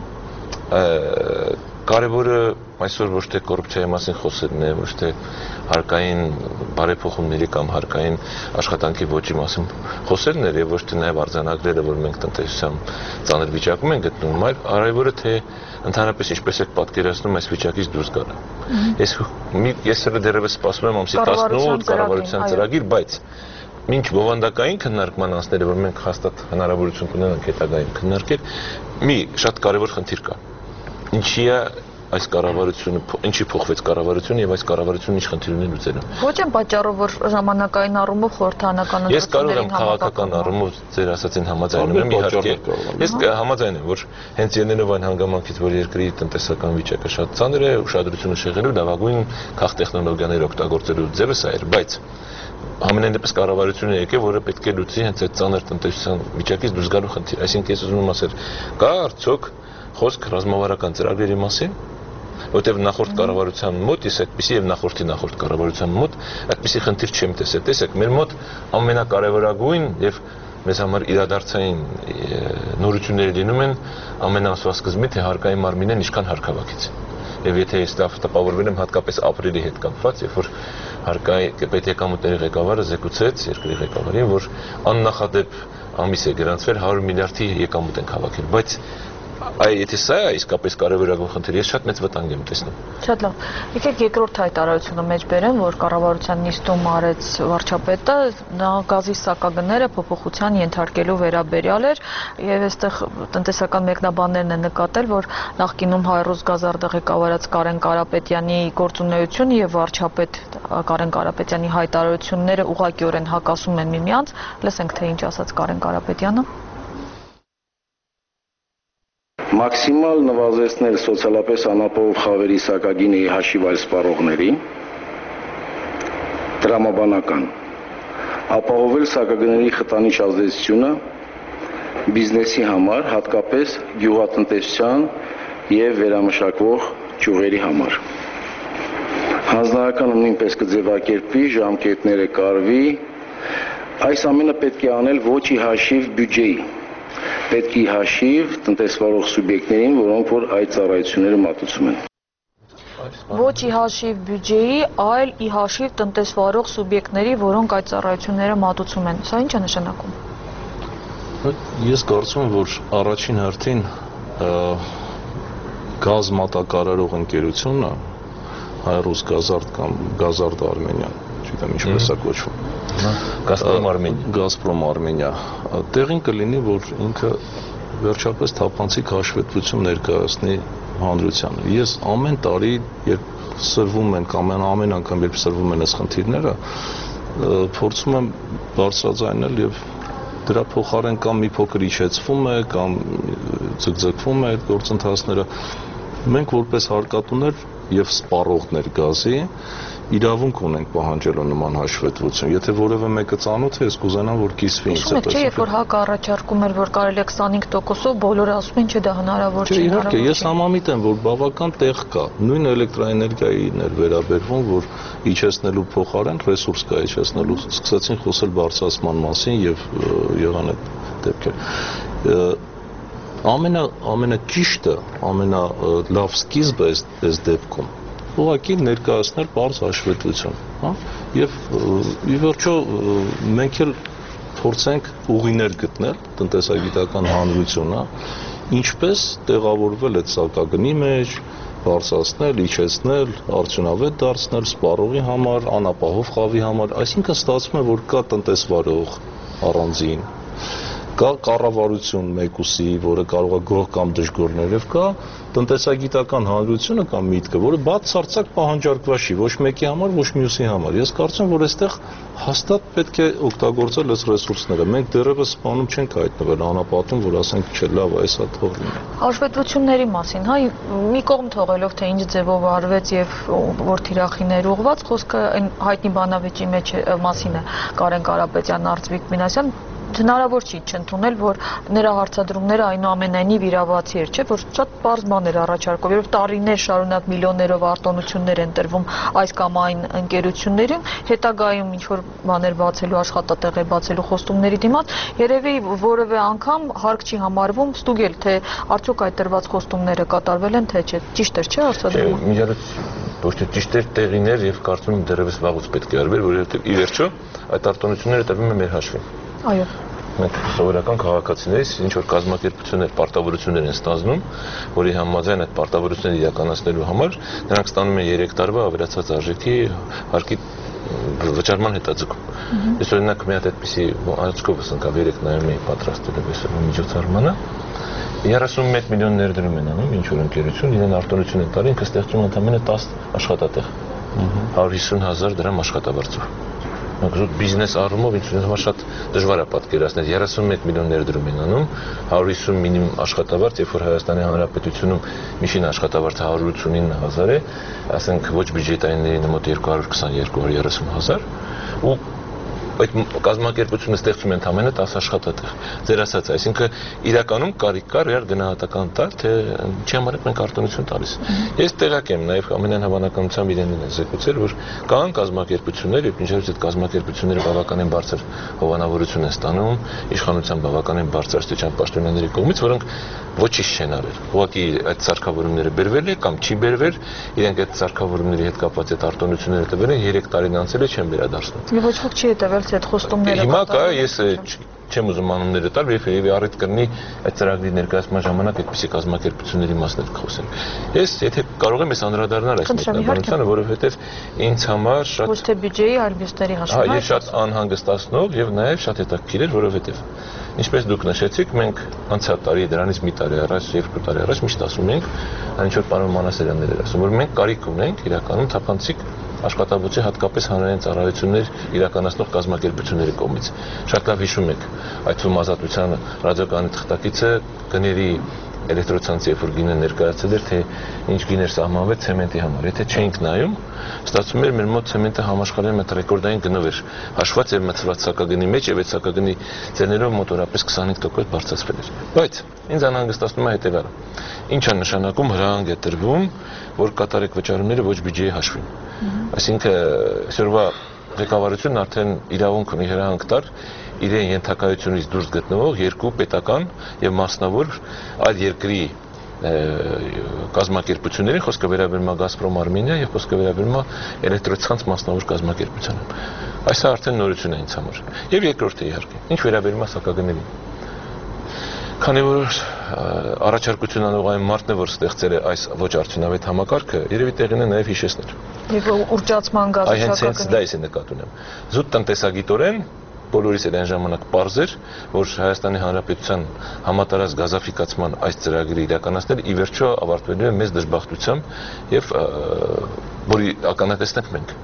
Կարևորը այսօր ոչ թե կոռուպցիայի մասին խոսելն է, ոչ թե հարկային բարեփոխումների կամ հարկային աշխատանքի ոճի մասին խոսելն է, եւ ոչ թե նաեւ արձանագրելը, որ մենք տնտեսության ծանր վիճակում ենք գտնվում, այլ կարևորը թե ընդհանրապես ինչպես եք պատկերացնում այս վիճակից դուրս գալը։ Ես ես դեռևս սպասում եմ ամսի տասնութ կառավարության ծրագիր, բայց մինչ բովանդակային քննարկման անցները, որ մենք հաստատ հնարավորություն կունենանք հետագայում քննարկել, մի շատ կարևոր խնդիր կա։ Ինչի է այս կառավարությունը, ինչի փոխվեց կառավարությունը եւ այս կառավարությունը ինչ խնդիր ունի լուծելու։ Ոչ այն պատճառով, որ ժամանակային առումով խորհրդանական Ես կարող եմ քաղաքական առումով ձեր ասածին համաձայնում եմ, իհարկե։ Ես համաձայն եմ, որ հենց ելնելով այն հանգամանքից, որ երկրի տնտեսական վիճակը շատ ծանր է, ուշադրությունը շեղելու լավագույն քաղտեխնոլոգիաներ օգտագործելու ձևը սա էր, բայց ամենայն դեպս կառավարությունը եկե, որը պետք է լուծի հենց այդ ծանր տնտեսության վիճակից դուրս գալու խնդիր։ Այսինքն ես ուզում եմ ասել, կա արդյոք խոսք ռազմավարական ծրագրերի մասին, որտեղ նախորդ կառավարության մոտ, ես այդպիսի եւ նախորդի նախորդ կառավարության մոտ այդպիսի խնդիր չեմ տեսել։ Տեսեք, մեր մոտ ամենակարևորագույն եւ մեզ համար իրադարձային նորությունները լինում են ամենամսվա սկզբի, թե հարկային մարմինեն ինչքան հարկավակից։ Եվ եթե ես տպավորվել եմ հատկապես ապրիլի հետ կապված, երբ որ հարկային պետեկամուտների ղեկավարը զեկուցեց երկրի ղեկավարին, որ աննախադեպ ամիս է գրանցվել հարյուր միլիարդի եկամուտ են հավաքել, բայց Այ եթե սա է իսկապես կարևորագույն խնդիր, ես շատ մեծ վտանգ եմ տեսնում։ Շատ լավ։ Եկեք երկրորդ հայտարարությունը մեջ բերեմ, որ կառավարության նիստում արեց վարչապետը, նա գազի սակագները փոփոխության ենթարկելու վերաբերյալ էր, եւ այստեղ տնտեսական մեկնաբաններն են նկատել, որ նախկինում Հայրուզ Գազարդը ղեկավարած Կարեն Կարապետյանի գործունեությունը եւ վարչապետ Կարեն Կարապետյանի հայտարարությունները ուղղակիորեն հակասում են միմյանց։ Լսենք թե ինչ ասաց Կարեն Կարապետյանը։ Մաքսիմալ նվազեցնել սոցիալապես անապահով խավերի սակագինի հաշիվ այլ սպառողների, տրամաբանական, ապահովել սակագների խտանիչ ազդեցությունը բիզնեսի համար, հատկապես գյուղատնտեսության եւ վերամշակվող ճյուղերի համար։ Հանձնարարականը նույնպես կձևակերպվի, ժամկետները կարվի, այս ամենը պետք է անել ոչ ի հաշիվ բյուջեի, պետք է հաշիվ տնտեսվարող սուբյեկտներին, որոնք որ այդ ծառայությունները մատուցում են։ Ոչ ի հաշիվ բյուջեի, այլ ի հաշիվ տնտեսվարող սուբյեկտների, որոնք այդ ծառայությունները մատուցում են։ Սա ինչ է նշանակում։ Ես կարծում եմ, որ առաջին հերթին գազ մատակարարող ընկերությունը, Հայրուզ Գազարդ կամ Գազարդ Արմենիան, չգիտեմ ինչպես է կոչվում։ Գազպրոմ Արմենիա, Գազպրոմ Արմենիա, տեղին կլինի, որ ինքը վերջապես թափանցիկ հաշվետվություն ներկայացնի հանրությանը։ Ես ամեն տարի, երբ սրվում են կամ ամեն անգամ երբ սրվում են այս խնդիրները, փորձում եմ բարձրաձայնել եւ դրա փոխարեն կամ մի փոքր իջեցվում է, կամ ձգձգվում է այդ գործընթացները։ Մենք որպես հարկատուներ եւ սպառողներ գազի իրավունք ունենք պահանջելու նման հաշվետվություն։ Եթե որևէ մեկը ծանոթ է, ես կուզենամ, որ կիսվի ինձ հետ։ Չէ, երբ որ ՀԱԿ-ը առաջարկում էր, որ կարելի է քսանհինգ տոկոսով, բոլորը ասում են, չէ, դա հնարավոր չէ։ Իհարկե, ես համամիտ եմ, որ բավական տեղ կա։ Նույն էլեկտրաէներգիային էր վերաբերվում, որ իջեցնելու փոխարեն ռեսուրս կա իջեցնելու, սկսեցին խոսել բարձրացման մասին եւ եղան այդ դեպքեր։ Ամենա ամենաճիշտը, ամենալավ սկիզբը այս դեպքում ուղղակի ներկայացնել բարձ հաշվետվություն, հա, եւ ի վերջո մենք էլ փորձենք ուղիներ գտնել տնտեսագիտական հանրությունը, ինչպես տեղավորվել այդ սակագնի մեջ, բարձրացնել, իջեցնել, արդյունավետ դարձնել սպառողի համար, անապահով խավի համար, այսինքն ստացվում է, որ կա տնտեսվարող առանձին, կա կառավարություն մեկուսի, որը կարող է գող կամ դժգոհներով կա տնտեսագիտական հանրությունը կամ միտքը, որը բացարձակ պահանջարկված չի, ոչ մեկի համար, ոչ մյուսի համար։ Ես կարծում եմ, որ այստեղ հաստատ պետք է օգտագործել այս ռեսուրսները։ Մենք դեռևս սպանում չենք հայտնվել անապատում, որ ասենք, չէ, լավ, այս հատ թող լինի։ Հաշվետվությունների մասին, հա, մի կողմ թողելով, թե ինչ ձևով արվեց եւ որ թիրախիներ ուղված, խոսքը այն հայտնի բանավեճի մեջ մասին է Կարեն Կարապետյան, Արծվիկ Մինասյան, հնարավոր չի չընդունել, որ նրա հարցադրումները այնուամենայնիվ իրավացի էր, չէ, որ շատ պարզ բաներ առաջարկով, երբ տարիներ շարունակ միլիոններով արտոնություններ են տրվում այս կամ այն ընկերություններին, հետագայում ինչ որ բաներ բացելու, աշխատատեղեր բացելու խոստումների դիմաց, երևի որևէ անգամ հարկ չի համարվում ստուգել, թե արդյոք այդ տրված խոստումները կատարվել են, թե չէ, ճիշտ էր, չէ, հարցադրումը։ Միջարից ոչ թե ճիշտ էր, տեղիներ եւ կարծում եմ դեռևս վաղուց պետք է արվեր, որովհետեւ ի վերջո այդ արտոնությունները տրվում են մեր հաշվին։ Այո։ Մենք սովորական քաղաքացիներից ինչ որ կազմակերպություններ պարտավորություններ են ստանձնում, որի համաձայն այդ պարտավորությունները իրականացնելու համար նրանք ստանում են երեք տարվա ավելացած արժեքի հարկի վճարման հետաձգում։ Ես օրինակ մի հատ այդպիսի աչքովս ընկավ երեք նայում էի պատրաստել այսօր միջոցառմանը երեսունմեկ միլիոն ներդրում են անում ինչ որ ընկերություն, իրեն արտոնություն են տալի, ինքը ստեղծում ընդամենը տաս աշխատատեղ, հարյուր հիսուն հազար դրամ աշխատավարձով։ Մակրոտ բիզնես առումով ինձ համար շատ դժվար է պատկերացնել երեսունմեկ միլիոն ներդրում են անում, հարյուր հիսուն մինիմում աշխատավարձ, երբ որ Հայաստանի Հանրապետությունում միջին աշխատավարձը հարյուր ութսունինը հազար է, ասենք ոչ բյուջետայիններին մոտ երկու հարյուր քսաներկու երեսուն հազար ու այդ կազմակերպությունը ստեղծում են ընդամենը տաս աշխատատեղ։ Ձեր ասած, այսինքն իրականում կարիք կար իրար գնահատական տալ, թե ինչի համար ենք մենք արտոնություն տալիս։ Ես տեղակ եմ նաև ամենայն հավանականությամբ իրենին են զեկուցել, որ կան կազմակերպություններ, եւ ինչպես այդ կազմակերպությունները բավականին բարձր հովանավորություն են ստանում, իշխանության բավականին բարձր աստիճան պաշտոնյաների կողմից, որոնք ոչինչ չեն արել։ Ուղղակի այդ սարքավորումները բերվել է կամ չի բերվել, իրենք այդ սարքավորումների հետ կապված այդ արտոնությունները տվել են երեք տարին անցել է չեն վերադարձնում։ Եվ ոչ ոք չի հետևել այդ խոստումները։ Հիմա կա, ես չեմ ուզում անունները տալ, երբ առիթ կրնի այդ ծրագրի ներկայացման ժամանակ այդպիսի կազմակերպությունների մասն էլ կխոսել։ Ես եթե կարող եմ ես անդրադառնալ այս մեկնաբանությանը, որովհետև ինձ համար շատ ոչ թե բյուջեի, այլ բյուջետերի հաշվով։ Հա, ես շատ անհանգստացնող եւ նաեւ շատ հետաքրքիր էր, որովհետև ինչպես դուք նշեցիք, մենք անցյալ տարի դրանից մի տարի առաջ, երկու տարի առաջ միշտ ասում ենք, այնչ որ պարոն Մանասարյանն էր ասում, որ մենք կարիք ունենք իրականում թափանցիկ աշխատաբույսի հատկապես հանրային ծառայություններ իրականացնող կազմակերպությունների կողմից։ Շատ լավ հիշում եք, այդ թվում ազատության ռադիոկայանի թղթակիցը գների էլեկտրոցանցի երբ որ գինը ներկայացել էր, թե ինչ գիներ սահմանվեց ցեմենտի համար։ Եթե չէինք նայում, ստացվում էր մեր մոտ ցեմենտը համաշխարհային մեծ ռեկորդային գնով էր հաշված եւ մտցված սակագնի մեջ եւ այդ սակագնի ծերներով մոտորապես քսանհինգ տոկոս բարձրացվել էր։ Բայց ինձ անհանգստացնում է հետեւյալը։ Ինչ է նշանակում հրահանգ է տրվում, որ կատարեք վճարումները ոչ բյուջեի հաշվին։ Այսինքն այսօրվա ղեկավարությունն արդեն իրավունք ունի հրահանգ տալ իրեն ենթակայությունից դուրս գտնվող երկու պետական եւ մասնավոր այլ երկրի կազմակերպությունների, խոսքը վերաբերում է Գազպրոմ Արմենիա եւ խոսքը վերաբերում է էլեկտրոցանց մասնավոր կազմակերպությանը։ Այսը արդեն նորություն է ինձ համար։ Եվ երկրորդը իհարկե, ինչ վերաբերում է սակագներին։ Քանի որ առաջարկություն անող այն մարդն է, որ ստեղծել է այս ոչ արդյունավետ համակարգը, երևի տեղին է նաև հիշեցնել։ Եվ ուռճացման գազի սակագնի։ Այ հենց հենց դա է նկատի ունեմ։ Զուտ տնտեսագիտորեն բոլորիս էլ այն ժամանակ պարզ էր, որ Հայաստանի Հանրապետության համատարած գազաֆիկացման այս ծրագրի իրականացնել ի վերջո ավարտվելու է մեծ դժբախտությամբ եւ որի ականատեսն ենք մենք։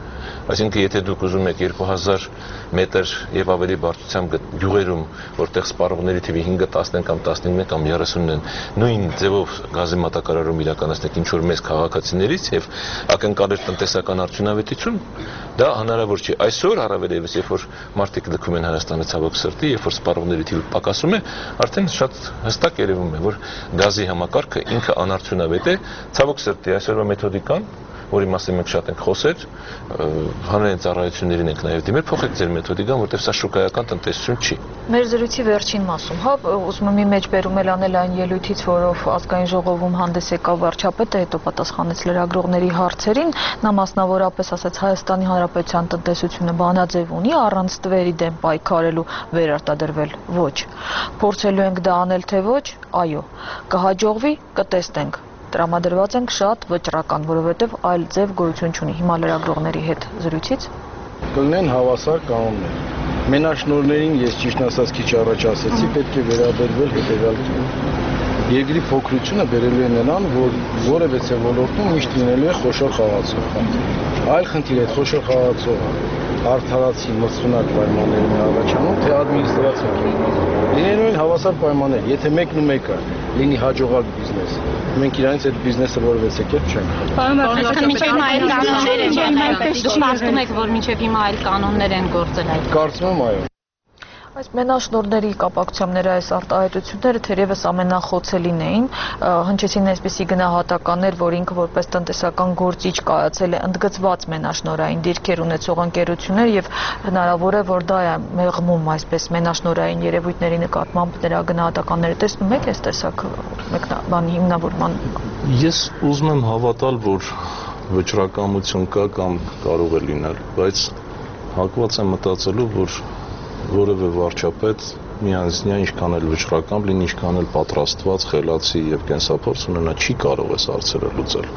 Այսինքն եթե դուք ուզում եք երկու հազար մետր եւ ավելի բարձրությամբ գյուղերում, որտեղ սպառողների թիվը հինգը, տասն կամ տասնինը կամ երեսունն են, նույն ձևով գազի մատակարարում իրականացնեք ինչ որ մեծ քաղաքացիներից եւ ակնկալել տնտեսական արդյունավետություն, դա հնարավոր չի։ Այսօր առավել եւս երբ որ մարդիկ լքում են Հայաստանը ցավոք սրտի, երբ որ սպառողների թիվը պակասում է, արդեն շատ հստակ երևում է, որ գազի համակարգը ինքը անարդյունավետ է, ցավոք սրտի այսօրվա մեթոդիկան, որի մասին մենք շատ ենք խոսել, հանրային ծառայություններին ենք նաև դիմել, փոխեք ձեր մեթոդիկան, որտեղ սա շուկայական տնտեսություն չի։ Մեր զրույցի վերջին մասում, հա, ուզում եմ մի մեջբերում էլ անել այն ելույթից, որով ազգային ժողովում հանդես եկավ վարչապետը, հետո պատասխանեց լրագրողների հարցերին, նա մասնավորապես ասաց Հայաստանի Հանրապետության տնտեսությունը բանաձև ունի, առանց տվերի դեմ պայքարելու վերարտադրվել ոչ։ Փորձելու ենք դա անել, թե ոչ, այո, կհաջողվի, կտեսնենք։ Տրամադրված ենք շատ վճռական, որովհետև այլ ձև գոյություն չունի։ Հիմա լրագրողների հետ զրույցից կլինեն հավասար կանոններ։ Մենաշնորհներին ես ճիշտ ասած քիչ առաջ ասացի, պետք է վերաբերվել հետևյալ կերպով։ Երկրի փոքրությունը բերելու է նրան, որ որևէ ոլորտում միշտ լինելու է խոշոր խաղացող։ Այլ խնդիր է խոշոր խաղացողը արդարացի մրցունակ պայմաններում է առաջանում, թե ադմինիստրացիոն։ Լինելու են հավասար պայմաններ, եթե մեկն ու մեկը լինի հաջողակ բիզնես, մենք իրանից այդ բիզնեսը որևէ կերպ չենք։ Պարոն Մարտիրոսյան, մինչև այլ կանոններ են, այնպես դուք կարծում եք, որ մինչև հիմա այլ կանոններ են գործել այդ։ Կարծում եմ, այո։ Այս մենաշնորհների կապակցությամբ նրա այս արտահայտությունները թերևս ամենախոցելին էին, հնչեցին այսպիսի գնահատականներ, որ ինքը որպես տնտեսական գործիչ կայացել է ընդգծված մենաշնորհային դիրքեր ունեցող ընկերություններ եւ հնարավոր է, որ դա է մեղմում այսպես մենաշնորհային երևույթների նկատմամբ նրա գնահատականները տեսնում եք այս տեսակ մեկնաբանի հիմնավորման։ Ես ուզում եմ հավատալ, որ վճռակամություն կա կամ կարող է լինել, բայց հակված եմ մտածելու, որ որևէ վարչապետ միանձնյա ինչքան էլ վճռական լինի, ինչքան էլ պատրաստված, խելացի եւ կենսափորձ ունենա, չի կարող այս հարցերը լուծել։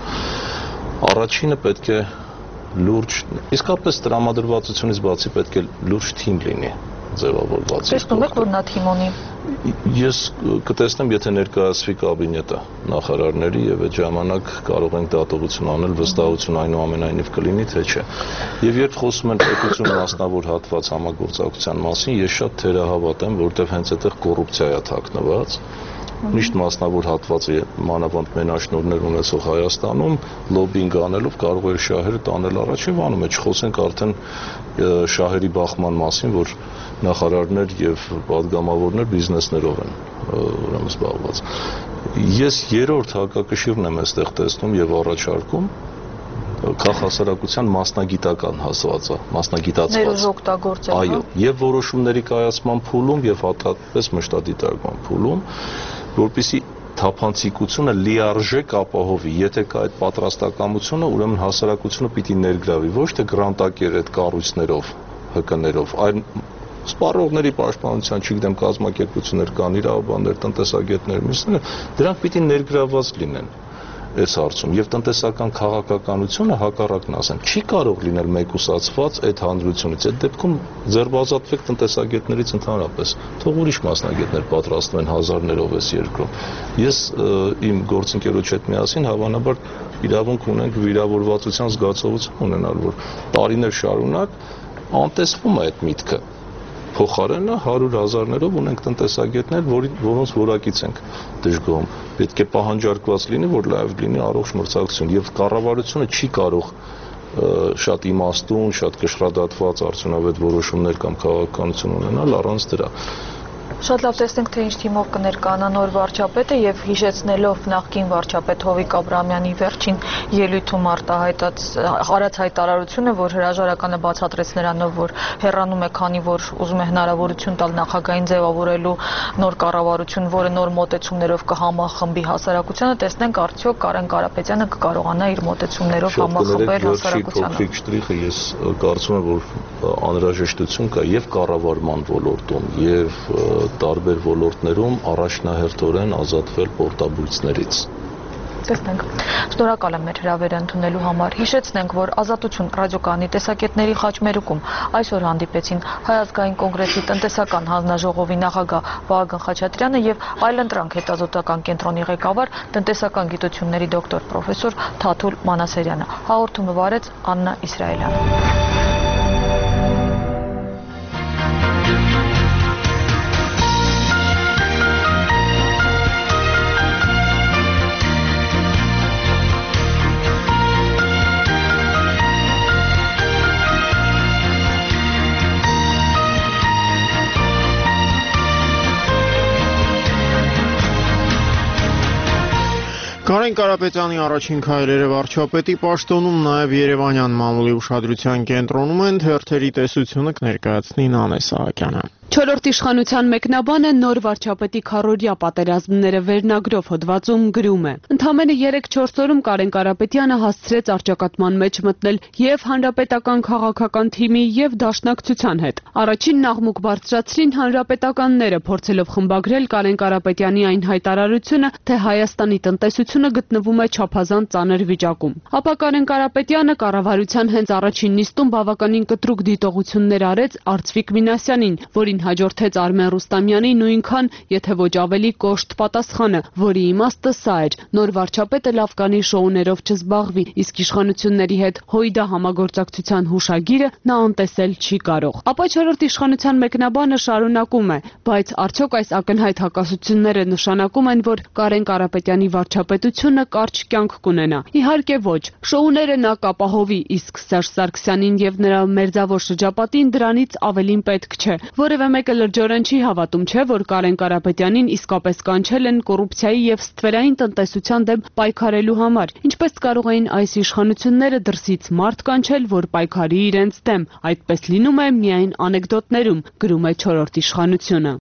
Առաջինը պետք է լուրջ, իսկապես տրամադրվածությունից բացի պետք է լուրջ թիմ լինի ձևավորված։ Տեսնում եք, որ նա թիմ ունի։ Ես կտեսնեմ, եթե ներկայացվի կաբինետը նախարարների եւ այդ ժամանակ կարող ենք դատողություն անել, վստահություն այնուամենայնիվ կլինի, թե չէ։ Եվ երբ խոսում են պետություն մասնավոր հատված համագործակցության մասին, ես շատ թերահավատ եմ, որովհետեւ հենց այդտեղ կոռուպցիա է թաքնված։ Միշտ մասնավոր հատվածը մանավանդ մենաշնորհներ ունեցող Հայաստանում լոբինգ անելով կարող է շահերը տանել առաջ եւ անում է, չխոսենք արդեն շահերի բախման մասին, որ նախարարներ եւ падգամավորներ բիզնեսներով են ուրեմն զբաղված։ Ես երրորդ հակակշիռն եմ այստեղ տեսնում եւ առաջարկում քաղաքասարակության մասնագիտական հասվածը, մասնագիտացված։ Ներուժ օգտագործել։ Այո, եւ որոշումների կայացման փուլում եւ հատկապես մշտադիտարկման փուլում, որպեսզի թափանցիկությունը լիարժեք ապահովի, եթե կա այդ պատրաստակամությունը, ուրեմն հասարակությունը պիտի ներգրավի, ոչ թե գրանտակեր այդ կառույցներով, հկներով, այլ սպառողների պաշտպանության, չգիտեմ, կազմակերպություններ կան, իրավաբաններ, տնտեսագետներ, մյուսները, դրանք պիտի ներգրավված լինեն այս հարցում եւ տնտեսական քաղաքականությունը հակառակն ասեմ, չի կարող լինել մեկուսացված այդ հանրությունից։ Այդ դեպքում ձերբազատվեք տնտեսագետներից ընդհանրապես, թող ուրիշ մասնագետներ պատրաստվեն են հազարներով այս երկրում։ Ես իմ գործընկերոջ հետ միասին հավանաբար իրավունք ունենք վիրավորվածության զգացողություն ունենալ, որ տարիներ շարունակ անտեսվում է այդ միտքը։ Փոխարենը հարյուր հազարներով ունենք տնտեսագետներ, որոնց որակից ենք դժգոհում։ Պետք է պահանջարկված լինի, որ լավ լինի առողջ մրցակցություն եւ կառավարությունը չի կարող շատ իմաստուն, շատ կշռադատված արդյունավետ որոշումներ կամ քաղաքականություն ունենալ առանց դրա։ Շատ լավ տեսնենք, թե ինչ թիմով կներկայանա նոր վարչապետը եւ հիշեցնելով նախկին վարչապետ Հովիկ Աբրահամյանի վերջին ելույթում արտահայտած հարած հայտարարությունը, որ հրաժարականը բացատրեց նրանով, որ հեռանում է, քանի որ ուզում է հնարավորություն տալ նախագահային ձևավորելու նոր կառավարություն, որը նոր մոտեցումներով կհամախմբի հասարակությանը, տեսնենք արդյոք Կարեն Կարապետյանը կկարողանա իր մոտեցումներով համախմբել հասարակությանը։ Փոքրիկ շտրիխը ես կարծում եմ, որ անհրաժեշտություն կա եւ կառավարման ոլորտում եւ տարբեր ոլորտներում առաջնահերթորեն ազատվել պորտաբույծներից։ Տեսնենք։ Շնորհակալ եմ մեր հրավերը ընդունելու համար։ Հիշեցնենք, որ Ազատություն ռադիոկայանի տեսակետների խաչմերուկում այսօր հանդիպեցին Հայ ազգային կոնգրեսի տնտեսական հանձնաժողովի նախագահ Վահագն Խաչատրյանը եւ Այլընտրանք հետազոտական կենտրոնի ղեկավար տնտեսական գիտությունների դոկտոր պրոֆեսոր Թաթուլ Մանասերյանը։ Հաղորդումը վարեց Աննա Իսրայելյանը։ Կարեն Կարապետյանի առաջին քայլերը վարչապետի պաշտոնում նաև Երևանյան մամուլի ուշադրության կենտրոնում են, թերթերի տեսությունը կներկայացնի Նանե Սահակյանը։ Չորրորդ իշխանության մեկնաբանը նոր վարչապետի քառօրյա պատերազմները վերնագրով հոդվածում գրում է. Ընդամենը երեք-չորս օրում Կարեն Կարապետյանը հասցրեց առճակատման մեջ մտնել եւ հանրապետական քաղաքական թիմի եւ դաշնակցության հետ։ Առաջինն աղմուկ բարձրացրին հանրապետականները, փորձելով խմբագրել Կարեն Կարապետյանի այն հայտարարությունը, թե Հայաստանի տնտեսությունը գտնվում է չափազանց ծանր վիճակում։ Ապա Կարեն Կարապետյանը կառավարության հենց առաջին նիստում բավականին կտրուկ դիտողություններ արեց Արծվիկ Մինասյանին, որին հաջորդեց Արմեն Ռուստամյանի նույնքան, եթե ոչ ավելի կոշտ պատասխանը, որի իմաստը սա էր. նոր վարչապետը լավ կանի շոուներով չզբաղվի, իսկ իշխանությունների հետ հույդա համագործակցության հուշագիրը նա անտեսել չի կարող։ Ապա չորրորդ իշխանության մեկնաբանը շարունակում է, բայց արդյոք այս ակնհայտ հակասությունները նշանակում են, որ Կարեն Կարապետյանի վարչապետությունը կարճ կյանք կունենա։ Իհարկե ոչ, շոուները նա կապահովի, իսկ Սերժ Սարգսյանին եւ նրա մերձավոր շրջապատին դրանից ավելին պետք չէ, որևէ մեկը լրջորեն չի հավատում, չէ, որ Կարեն Կարապետյանին իսկապես կանչել են կոռուպցիայի եւ ստվերային տնտեսության դեմ պայքարելու համար, ինչպես կարող էին այս իշխանությունները դրսից մարդ կանչել, որ պայքարի իրենց դեմ։ Այդպես լինում է միայն անեկդոտներում, գրում է չորրորդ իշխանությունը։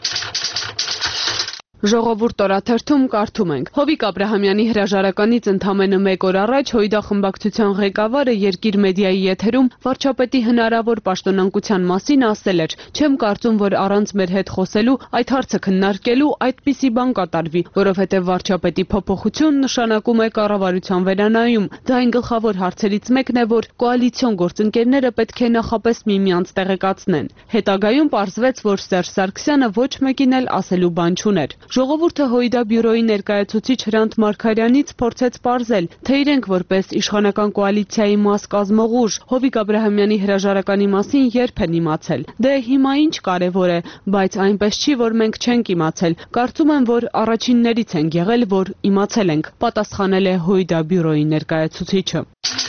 Ժողովուրդ օրաթերթում կարդում ենք. Հովիկ Աբրահամյանի հրաժարականից ընդամենը մեկ օր առաջ Հույդա խմբակցության ղեկավարը Երկիր մեդիայի եթերում վարչապետի հնարավոր պաշտոնանկության մասին ասել էր. «Չեմ կարծում, որ առանց մեր հետ խոսելու, այդ հարցը քննարկելու այդպիսի բան կատարվի, որովհետև վարչապետի փոփոխություն նշանակում է կառավարության վերանայում։ Դա այն գլխավոր հարցերից մեկն է, որ կոալիցիոն գործընկերները պետք է նախապես միմյանց տեղեկացնեն»։ Հետագայում պարզվեց, որ Սերժ Սարգսյանը ոչ մեկին էլ ասելու բան չուներ։ Ժողովուրդը Հույդա բյուրոյի ներկայացուցիչ Հրանտ Մարգարյանից փորձեց պարզել, թե իրենք որպես իշխանական կոալիցիայի մաս կազմող ուժ Հովիկ Աբրահամյանի հրաժարականի մասին երբ են իմացել։ Դե հիմա ինչ կարևոր է, բայց այնպես չի, որ մենք չենք իմացել։ Կարծում եմ, որ առաջիններից ենք եղել, որ իմացել ենք, պատասխանել է Հույդա բյուրոյի ներկայացուցիչը։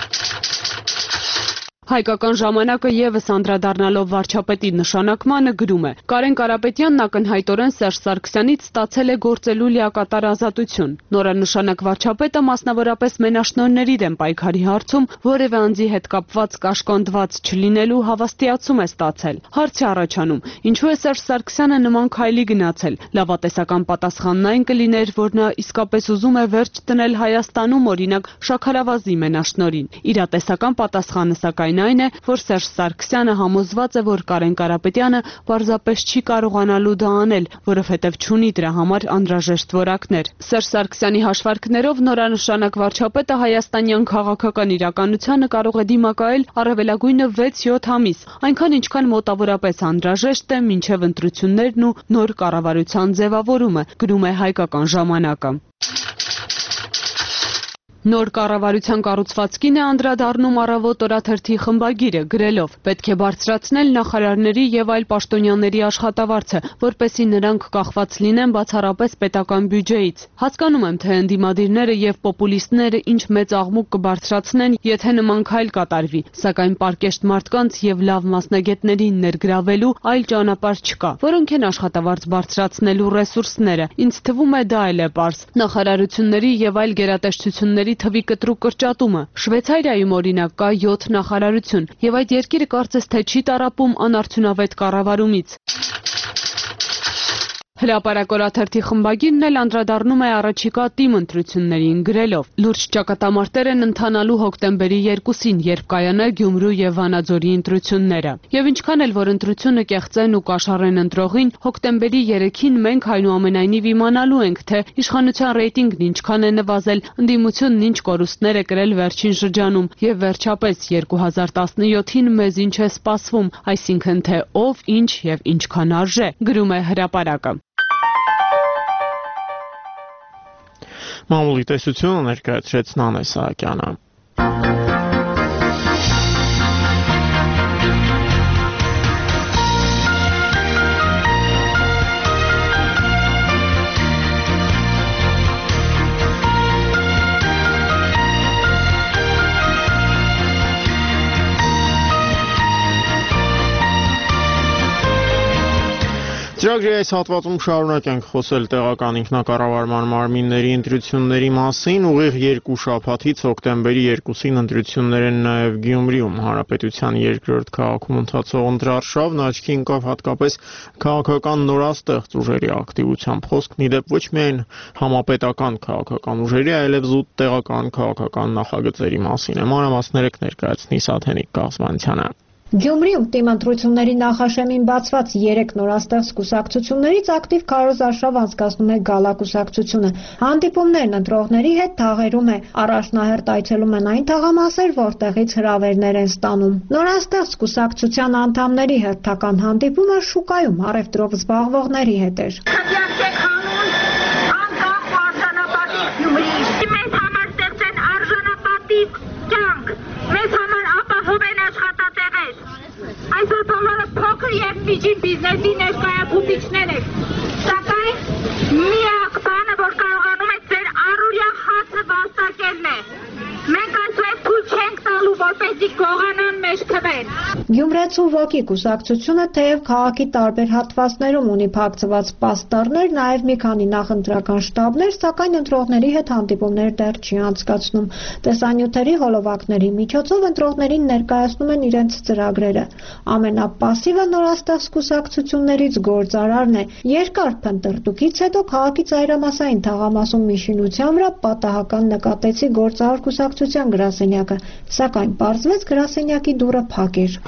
Հայկական ժամանակը եւս անդրադառնալով վարչապետի նշանակմանը գրում է. Կարեն Կարապետյանն ակնհայտորեն Սերժ Սարգսյանից ստացել է գործելու լիակատար ազատություն։ Նորանշանակ վարչապետը մասնավորապես մենաշնորհների դեմ պայքարի հարցում որևէ անձի հետ կապված կաշկանդված չլինելու հավաստիացում է ստացել։ Հարց է առաջանում. ինչու է Սերժ Սարգսյանը նման քայլի գնացել։ Լավատեսական պատասխանն այն կլիներ, որ նա իսկապես ուզում է վերջ դնել Հայաստանում, օրինակ, Շաքարավազի մենաշնորհին։ Իրատեսական պատասխանը սակայն այն է, որ Սերժ Սարգսյանը համոզված է, որ Կարեն Կարապետյանը պարզապես չի կարողանալու դա անել, որովհետև չունի դրա համար անհրաժեշտ որակներ։ Սերժ Սարգսյանի հաշվարկներով նորանշանակ վարչապետը հայաստանյան քաղաքական իրականությանը կարող է դիմակայել առավելագույնը վեց-յոթ ամիս, այնքան ինչքան մոտավորապես անհրաժեշտ է մինչև ընտրություններն ու նոր կառավարության ձևավորումը, գրում է Հայկական ժամանակը։ Նոր կառավարության կառուցվածքին է անդրադառնում Առավոտ օրաթերթի խմբագիրը, գրելով. պետք է բարձրացնել նախարարների եւ այլ պաշտոնյաների աշխատավարձը, որպեսզի նրանք կախված լինեն բացառապես պետական բյուջեից։ Հասկանում եմ, թե ընդդիմադիրները եւ պոպուլիստները ինչ մեծ աղմուկ կբարձրացնեն, եթե նման քայլ կատարվի, սակայն պարկեշտ մարդկանց եւ լավ մասնագետներին ներգրավելու այլ ճանապարհ չկա, որոնք են աշխատավարձ բարձրացնելու ռեսուրսները։ Ինձ թվում է դա էլ է պարզ։ Նախարարությունների եւ այլ գերատեսչությունների թվի կտրուկ կրճատումը։ Շվեյցարիայում օրինակ կա յոթ նախարարություն, եւ այդ երկիրը կարծես թե չի տառապում անարդյունավետ կառավարումից։ Հրապարակ օրաթերթի խմբագիրն էլ անդրադառնում է առաջիկա ՏԻՄ ընտրություններին, գրելով. լուրջ ճակատամարտեր են ընթանալու հոկտեմբերի երկուսին, երբ կայանա Գյումրու եւ Վանաձորի ընտրությունները։ Եվ ինչքան էլ որ ընտրությունը կեղծեն ու կաշառեն ընտրողին, հոկտեմբերի երեքին մենք այնուամենայնիվ իմանալու ենք, թե իշխանության ռեյտինգն ինչքան է նվազել, ընդդիմությունն ինչ կորուստներ է կրել վերջին շրջանում, եւ վերջապես երկու հազար տասնյոթին մեզ ինչ է սպասվում, այսինքն թե ով, ինչ եւ ինչքան արժե, գրում է Հրապարակը։ Մամուլի տեսությունը ներկայացրեց Նանե Սահակյանը։ Ծրագրի այս հատվածում շարունակենք խոսել տեղական ինքնակառավարման մարմինների ընտրությունների մասին։ Ուղիղ երկու շաբաթից հոկտեմբերի երկուսին ընտրություններ են նաև Գյումրիում։ Հանրապետության երկրորդ քաղաքում ընթացող ընտրարշավն աչքի ընկավ հատկապես քաղաքական նորաստեղծ ուժերի ակտիվությամբ։ Խոսքն ի դեպ ոչ միայն համապետական քաղաքական ուժերի, այլև զուտ տեղական քաղաքական նախագծերի մասին է։ Մանրամասները կներկայացնի Սաթենիկ Կազմանցյանը։ Գյումրիում թիմընտրությունների նախաշեմին բացված երեք նորաստեղծ կուսակցություններից ակտիվ քարոզարշավ անցկացնում է Գալա կուսակցությունը։ Հանդիպումներն ընտրողների հետ թաղերում է, առաջնահերթ այցելում են այն թաղամասեր, որտեղից հրավերներ են ստանում։ Նորաստեղծ կուսակցության անդամների հերթական հանդիպումը շուկայում առևտրով զբաղվողների հետ էր։ Մեզ համար ապահով են աշխատատեղեր։ Այսօր բոլորը փոքր և միջին բիզնեսի ներկայացուցիչներ եք, սակայն միակ բանը, որ կարողանում եք ձեր առօրյա հացը վաստակելն է։ Մենք այսօր թույլ չենք տալու, որպեսզի գողանան մեր թվեր։ Գյումրեցու ոգի կուսակցությունը թեև քաղաքի տարբեր հատվածներում ունի փակցված պաստառներ, նաև մի քանի նախընտրական շտաբներ, սակայն ընտրողների հետ հանդիպումներ դեռ չի անցկացնում։ Տեսանյութերի հոլովակների միջոցով ընտրողներին ներկայացնում են իրենց ծրագրերը։ Ամենապասիվը նորաստեղծ կուսակցություններից գործարարն է։ Երկար փնտրտուքից հետո քաղաքի ծայրամասային թաղամասում մի շինության վրա պատահական նկատեցի գործարար կուսակցության գրասենյակը, սակայն պարզվեց գրասենյակի դուռը փակ էր։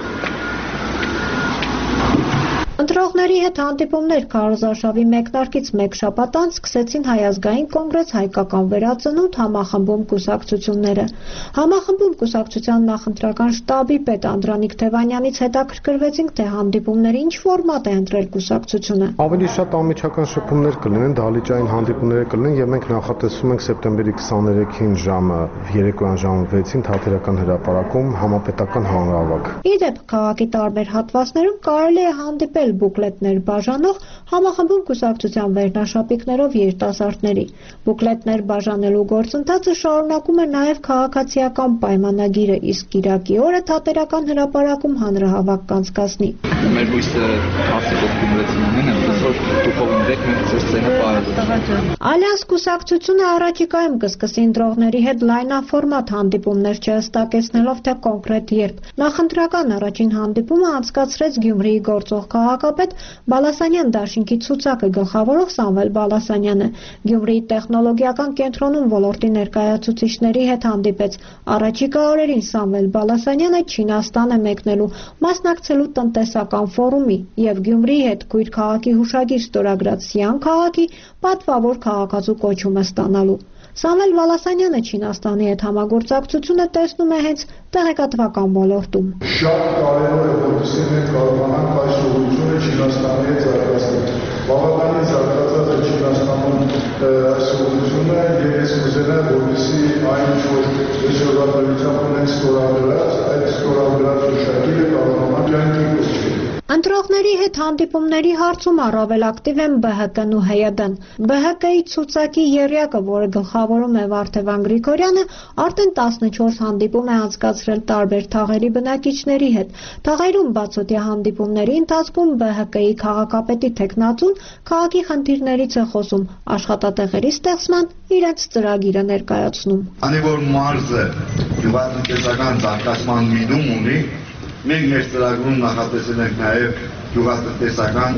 Ընտրողների հետ հանդիպումներ քարոզարշավի մեկնարկից մեկ շաբաթ անց սկսեցին Հայ ազգային կոնգրես, Հայկական վերածնունդ համախմբում կուսակցությունները։ Համախմբում կուսակցության նախընտրական շտաբի պետ Անդրանիկ Թևանյանից հետաքրքրվեցինք, թե հանդիպումների ինչ ֆորմատ է ընտրել կուսակցությունը։ Ավելի շատ անմիջական շփումներ կլինեն, դահլիճային հանդիպումներ կլինեն եւ մենք նախատեսում ենք սեպտեմբերի քսաներեքին ժամը երեկոյան ժամը վեցին Թատերական հրապարակում համապետական հանրահավաք։ Ի դեպ, քաղաքի տարբեր հատվածներում կարելի է հանդիպել բուկլետներ բաժանող համախմբում կուսակցության վերնաշապիկներով երիտասարդների։ Բուկլետներ բաժանելու գործընթացը շարունակում է նաև քաղաքացիական պայմանագիրը, իսկ կիրակի օրը Թատերական հրապարակում հանրահավաք կանցկացնի։ Մեր հույսը արդյոք գումրեցնումն է, որ դուխովին դեք մենք ծեր սենը պայել։ Ալյանս կուսակցությունը առաջիկայում կսկսի ընտրողների հետ լայնաֆորմատ հանդիպումներ չհստակեցնելով, թե կոնկրետ երբ։ Նախընտրական առաջին հանդիպումը անցկացրեց Գյումրիի գործող քաղաքապետ Բալասանյան դաշինքի ցուցակը գլխավորող Սամվել Բալասանյանը։ Գյումրիի տեխնոլոգիական կենտրոնում ոլորտի ներկայացուցիչների հետ հանդիպեց։ Առաջիկա օրերին Սամվել Բալասանյանը Չինաստան է մեկնելու, մասնակցելու տնտեսական ֆորումի եւ Գյումրիի հետ քույր քաղաքի հուշագիր ստորագրած Սիան քաղաքի պատվավոր քաղաքացու կոչումը ստանալու։ Սամվել Բալասանյանը Չինաստանի հետ համագործակցությունը տեսնում է հենց տեղեկատվական ոլորտում։ Շատ կարևոր է, որպեսզի մենք կարողանանք այս ուղղությունը Չինաստանի հետ զարգացնել։ Բավականին զարգացած է Չինաստանում այս ուղղությունը եւ ես կուզենա, որպեսզի այն ինչ-որ այսօրվա դրությամբ ունենք ստորագրած, այդ ստորագրած հուշագիրը կարողանա կյանքի կոչվել։ Ընտրողների հետ հանդիպումների հարցում առավել ակտիվ են Բ Հ Կ-ն ու Հ Յ D-ն։ Բ Հ Կ-ի ցուցակի եռյակը, որը գլխավորում է Վարդևան Գրիգորյանը, արդեն տասնչորս հանդիպում է անցկացրել տարբեր թաղերի բնակիչների հետ։ Թաղերում բացօթյա հանդիպումների ընթացքում Բ Հ Կ-ի քաղաքապետի թեկնածուն քաղաքի խնդիրներից է խոսում, աշխատատեղերի ստեղծման իրենց ծրագիրը ներկայացնում։ Անի որ մարզը գյուղատնտեսական զարգացման միտում ունի, մենք մեր ծրագրում նախատեսել ենք նաև գյուղատնտեսական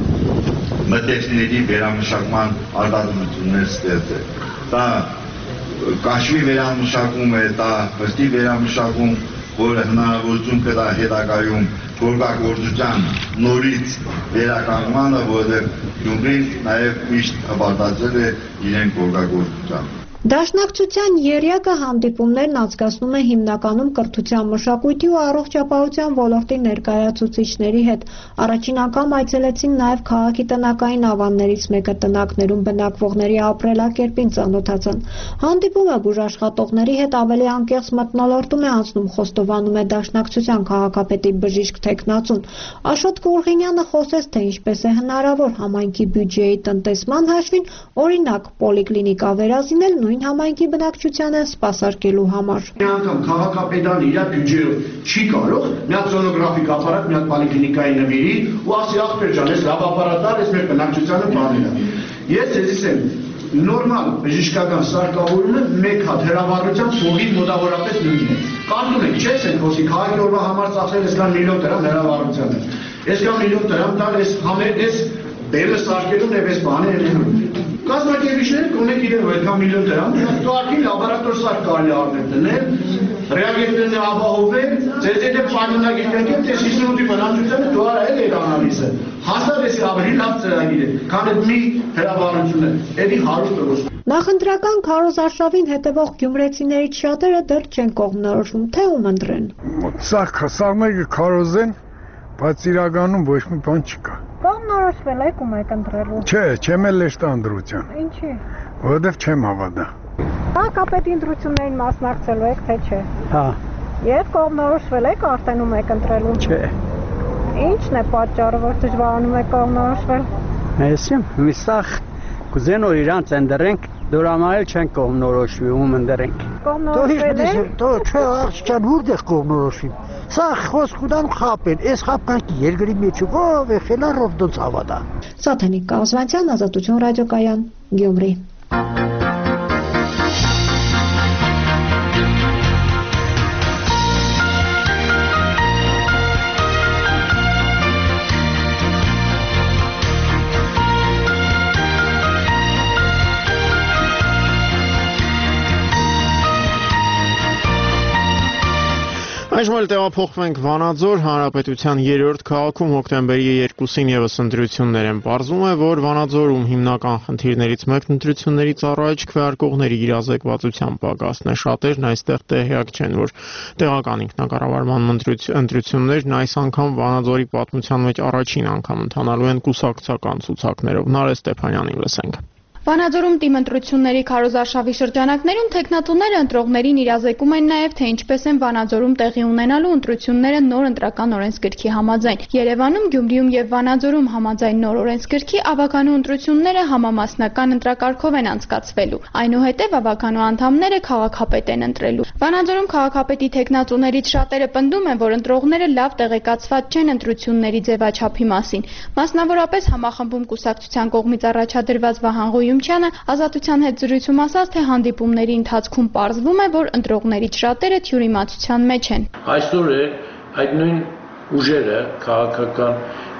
մթերքների վերամշակման արտադրություններ ստեղծել։ Դա կաշվի վերամշակում է, դա պստի վերամշակում, որը հնարավորություն կտա հետագայում գորգագործության նորից վերականգնմանը, որովհետև Գյումրին նաև միշտ հպարտացել է իրեն գորգագործությամբ։ Դաշնակցության եռյակը հանդիպումներն անցկացնում է հիմնականում կրթության, մշակույթի ու առողջապահության ոլորտի ներկայացուցիչների հետ։ Առաջին անգամ այցելեցին նաև քաղաքի տնակային ավաններից մեկը, տնակներում բնակվողների ապրելակերպին ծանոթացան։ Հանդիպումը բուժաշխատողների հետ ավելի անկեղծ մթնոլորտում է անցնում, խոստովանում է Դաշնակցության քաղաքապետի բժիշկ թեկնածուն։ Աշոտ Գուրգենյանը խոսեց, թե ինչպես է հնարավոր համայնքի բյուջեի տնտեսման հաշվին օրինակ պոլիկլինիկա վերազինել, նույն համայնքի բնակչությանը սպասարկելու համար։ Մի անգամ քաղաքապետարն իր բյուջեով չի կարող մի հատ սոնոգրաֆիկ ապարատ, մի հատ պոլիկլինիկայի նվիրի ու ասի ախպեր ջան, այս լավ ապարատը, այս մեր բնակչությանը բանել է։ Ես ձեզից եմ նորմալ բժշկական սարքավորումը մեկ հատ հրավառության փողի մոտավորապես նույնն է։ Կարծում եք, չէ՞, են խոսի քաղաքի օրվա համար ծախսել այսքան միլիոն դրամ հրավառությանը։ Այսքան միլիոն դրամ տալ այս համեր այս բելը սարքելուն եւ այս բանը ելնելու։ Կազմակերպիչները կունեք իրեն այդքան միլիոն դրամ, դուք լաբորատոր սարք կարելի առնել դնել, ռեագենտները ապահովել, ձեզ եթե պայմանագիր կնքել, թե հիսունութի բնակչությանը դու արա էլ այդ անալիզը։ Հաստատ էսի ավելի լավ ծրագիր է, քան այդ մի հրավառություն է, էլի հարուստ տոկոս։ Նախընտրական քարոզարշավին հետևող գյումրեցիներից շատերը դեռ չեն կողմնորոշվում, թե ում ընտրեն։ Սա սաղմերը քարոզեն, բայց իրականում ոչ մի բան չկա։ Կողմնորոշվել եք ում եք ընտրելու։ Չէ, չեմ էլ էշտա ընտրության։ Ինչի։ Որովհետև չեմ հավատա։ Քաղաքապետի ընտրություններին մասնակցելու եք, թե չէ։ Հա։ Եվ կողմնորոշվել եք արդեն ում եք ընտրելու։ Չէ։ Ինչն է պատճառը, որ դժվարանում եք կողմնորոշվել։ Այսինքն, միսախ կուզեն որ իրանց ընդրենք, դուրամայել չեն կողմնորոշվի, ում ընդրենք։ Կողմնորոշվել եք։ Դո չէ, աղջկան որտեղ կողմնորոշվի։ Սա խոսք ուդան խապեն, այս խապկանքի երկրի մեջ ով է խելարով դոնց հավատա։ Սաթենիկ Կազվանցյան, Ազատություն ռադիոկայան, Գյումրի։ Այժմ էլ տեղափոխվենք Վանաձոր, Հանրապետության երրորդ քաղաքում հոկտեմբերի երկուսին ևս ընտրություններ են։ Պարզվում է, որ Վանաձորում հիմնական խնդիրներից մեկն ընտրություններից առաջ քվեարկողների իրազեկվածության պակասն է։ Շատերն այստեղ տեղյակ չեն, որ տեղական ինքնակառավարման ընտրություններն այս անգամ Վանաձորի պատմության մեջ առաջին անգամ ընթանալու են կուսակցական ցուցակներով։ Նարէ Ստեփանյանին լսենք։ Վանաձորում տիմ ընտրությունների քարոզարշավի շրջանակներում թեկնածուները ընտրողներին իրազեկում են նաև, թե ինչպես են Վանաձորում տեղի ունենալու ընտրությունները նոր ընտրական օրենսգրքի համաձայն։ Երևանում, Գյումրիում եւ Վանաձորում համաձայն նոր օրենսգրքի ավականու ընտրությունները համամասնական ընտրակարգով են անցկացվելու։ Այնուհետև ավականու անդամները քաղաքապետ են ընտրելու։ Վանաձորում քաղաքապետի թեկնածուներից շատերը պնդում են, որ ընտրողները լավ տեղեկացված չեն ընտրությունների ձևաչափի մասին։ Մասնավորապես համախմբում կուսակցության կողմից առաջադրված Վահան Յումչյանը Ազատության հետ զրույցում ասաց, թե հանդիպումների ընթացքում պարզվում է, որ ընտրողներից շատերը թյուրիմացության մեջ են։ Այսօր է այդ նույն ուժերը քաղաքական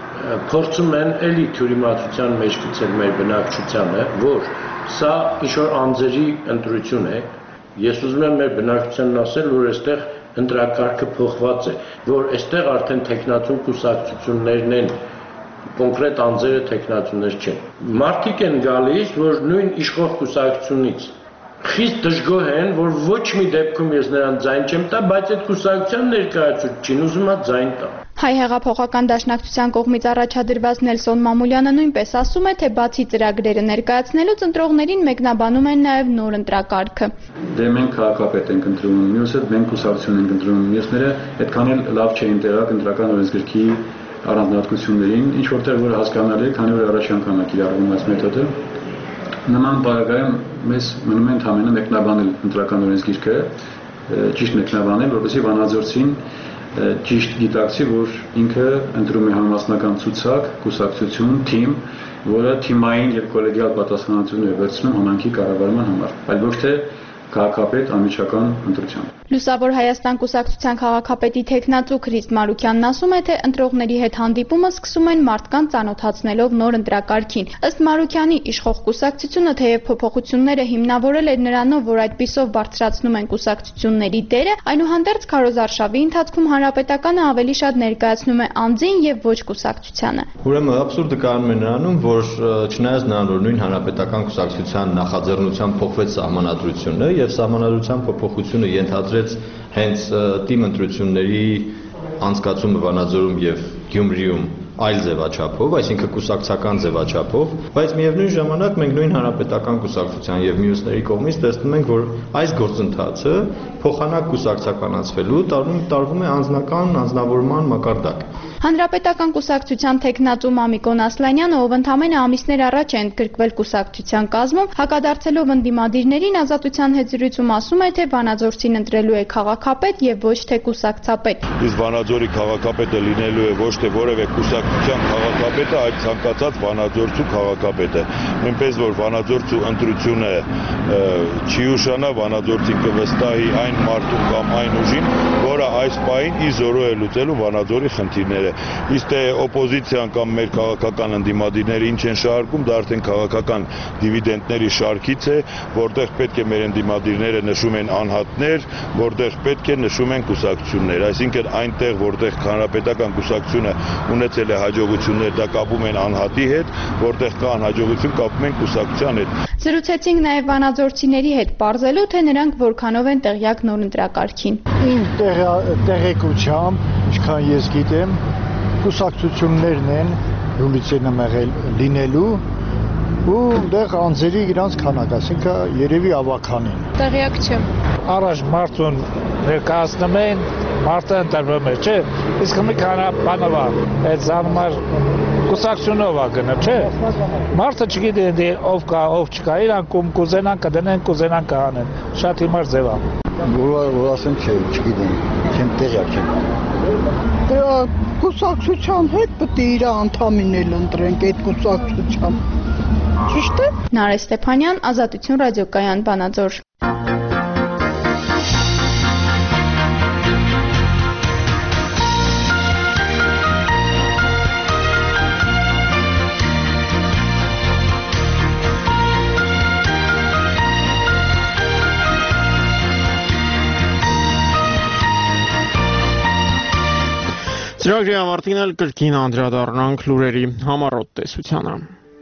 փորձում են էլի թյուրիմացության մեջ գցել մեր բնակչությանը, որ սա ինչ-որ անձերի ընտրություն է։ Ես ուզում եմ մեր բնակչությանն ասել, որ այստեղ ընտրակարգը փոխված է, որ այստեղ արդեն տեխնացու կուսակցություններն են, կոնկրետ անձերը տեխնացուներ չեն։ Մարդիկ են գալիս, որ նույն իշխող կուսակցությունից խիստ դժգոհ են, որ ոչ մի դեպքում ես նրան ձայն չեմ տա, բայց այդ կուսակցության ներկայացուցիչին ուզում է ձայն տա։ Հայ հեղափոխական դաշնակցության կողմից առաջադրված Նելսոն Մամուլյանը նույնպես ասում է, թե բացի ծրագրերը ներկայացնելուց ընտրողներին մեկնաբանում են նաև նոր ընտրակարգը։ Դե մենք քաղաքապետ ենք ընտրում, մյուսը մենք կուսակցություն ենք ընտրում, մյուսները այդքան էլ լավ չէին տեղակ ընտրական օրենսգրքի առանձնահատկություններին, ինչ որտեղ որ հասկանալի է, քանի որ առաջ անգամ է կիրառվում այս մեթոդը։ Նման բաղակայում մեզ մնում է ընդհանրապես մեկնաբանել ընտրական օրենսգիրքը, ճիշտ մեկնաբանել, որպեսզի Վանաձորցին ճիշտ գիտակցի, որ ինքը ընտրում է համամասնական ցուցակ, կուսակցություն, թիմ, որը թիմային եւ կոլեգիալ պատասխանատվություն է վերցնում համայնքի կառավարման համար, այլ ոչ թե քաղաքապետ անմիջական ընտրությամբ։ Լուսավոր Հայաստան կուսակցության քաղաքապետի թեկնածու Քրիստ Մարուկյանն ասում է, թե ընտրողների հետ հանդիպումը սկսում են մարդկանց ծանոթացնելով նոր ընտրակարգին։ Ըստ Մարուկյանի, իշխող կուսակցությունը թեև փոփոխությունները հիմնավորել է նրանով, որ այդպիսով բարձրացնում են կուսակցությունների դերը, այնուհանդերձ քարոզարշավի ընթացքում հանրապետականը ավելի շատ ներկայացնում է անձին եւ ոչ կուսակցությանը։ Ուրեմն абսուրդը կայանում է նրանում, որ չնայած նրան, որ նույն հանրապետական կուսակցության նախաձեռնությամբ փոխվեց սահմանադրությունը եւ սահմանադրության փոփոխությունը ենթադրեց հենց տիմ ընտրությունների անցկացումը Վանաձորում եւ Գյումրիում այլ ձևաչափով, այսինքն կուսակցական ձևաչափով, բայց միևնույն ժամանակ մենք նույն հանրապետական կուսակցության եւ մյուսների կողմից տեսնում ենք, որ այս գործընթացը փոխանակ կուսակցականացվելու տարվում է անձնական անձնավորման մակարդակ։ Հանրապետական կուսակցության տեխնատու Մամիկոն Ասլանյանը, ով ընդամենը ամիսներ առաջ է ընդգրկվել կուսակցության կազմում, հակադարձելով ընդդիմադիրներին ազատության հետ զրույցում ասում է, թե Վանաձորցին ընտրելու է քաղաքապետ եւ ոչ թե կուսակցապետ։ Իսկ Վանաձորի քաղաքապետը լինելու է ոչ թե որևէ կուսակցության քաղաքապետը, այլ ցանկացած Վանաձորցու քաղաքապետը։ Նույնպես որ Վանաձորցու ընտրությունը չի ուշանա, Վանաձորցին կվստահի այն մարդուն կամ այն ուժին, որը այս պահին ի զորու է լուծելու Վանաձորի խնդիրները։ Իսկ թե օպոզիցիան կամ մեր քաղաքական ընդդիմադիրները ինչ են շարքում, դա արդեն քաղաքական դիվիդենտների շարքից է, որտեղ պետք է մեր ընդդիմադիրները նշում են անհատներ, որտեղ պետք է նշում են կուսակցություններ, այսինքն այնտեղ, որտեղ հանրապետական կուսակցությունը ունեցել է հաջողություններ, դա կապում են անհատի հետ, որտեղ կա անհաջողություն, կապում են կուսակցության հետ։ Զրուցեցինք նաև վանաձորցիների հետ, պարզելու, թե նրանք որքանով են տեղյակ նոր ընտրակարգին։ Իմ տեղեկությամբ, ինչքան ես գիտեմ, կուսակցություններն են հուլիսի նմեղել լինելու ու դեղ անձերի իրանց քանակ, ասինքն երևի ավականին։ Տեղյակ չեմ։ Առաջ մարդուն ներկայացնում են, մարդը ընտրվում է, չէ՞։ Իսկ մի քանի բանովա, այդ զանմար կուսակցությունով է գնում, չէ՞։ Մարդը չգիտի ով կա, ով չկա, իրանք ում կուզենան կդնեն, կուզենան կանեն։ Շատ հիմար ձև է։ Որ ասեմ չէ, չգիտեմ, չեմ տեղյակ չեմ։ Դրա կուսակցության հետ պետք է իր անդամին էլ ընտրենք այդ կուսակցության։ Ճիշտ է։ Նարէ Ստեփանյան, Ազատություն ռադիոկայան, Վանաձոր։ Ծրագրի ավարտին էլ կրկին անդրադառնանք լուրերի համառոտ տեսությանը։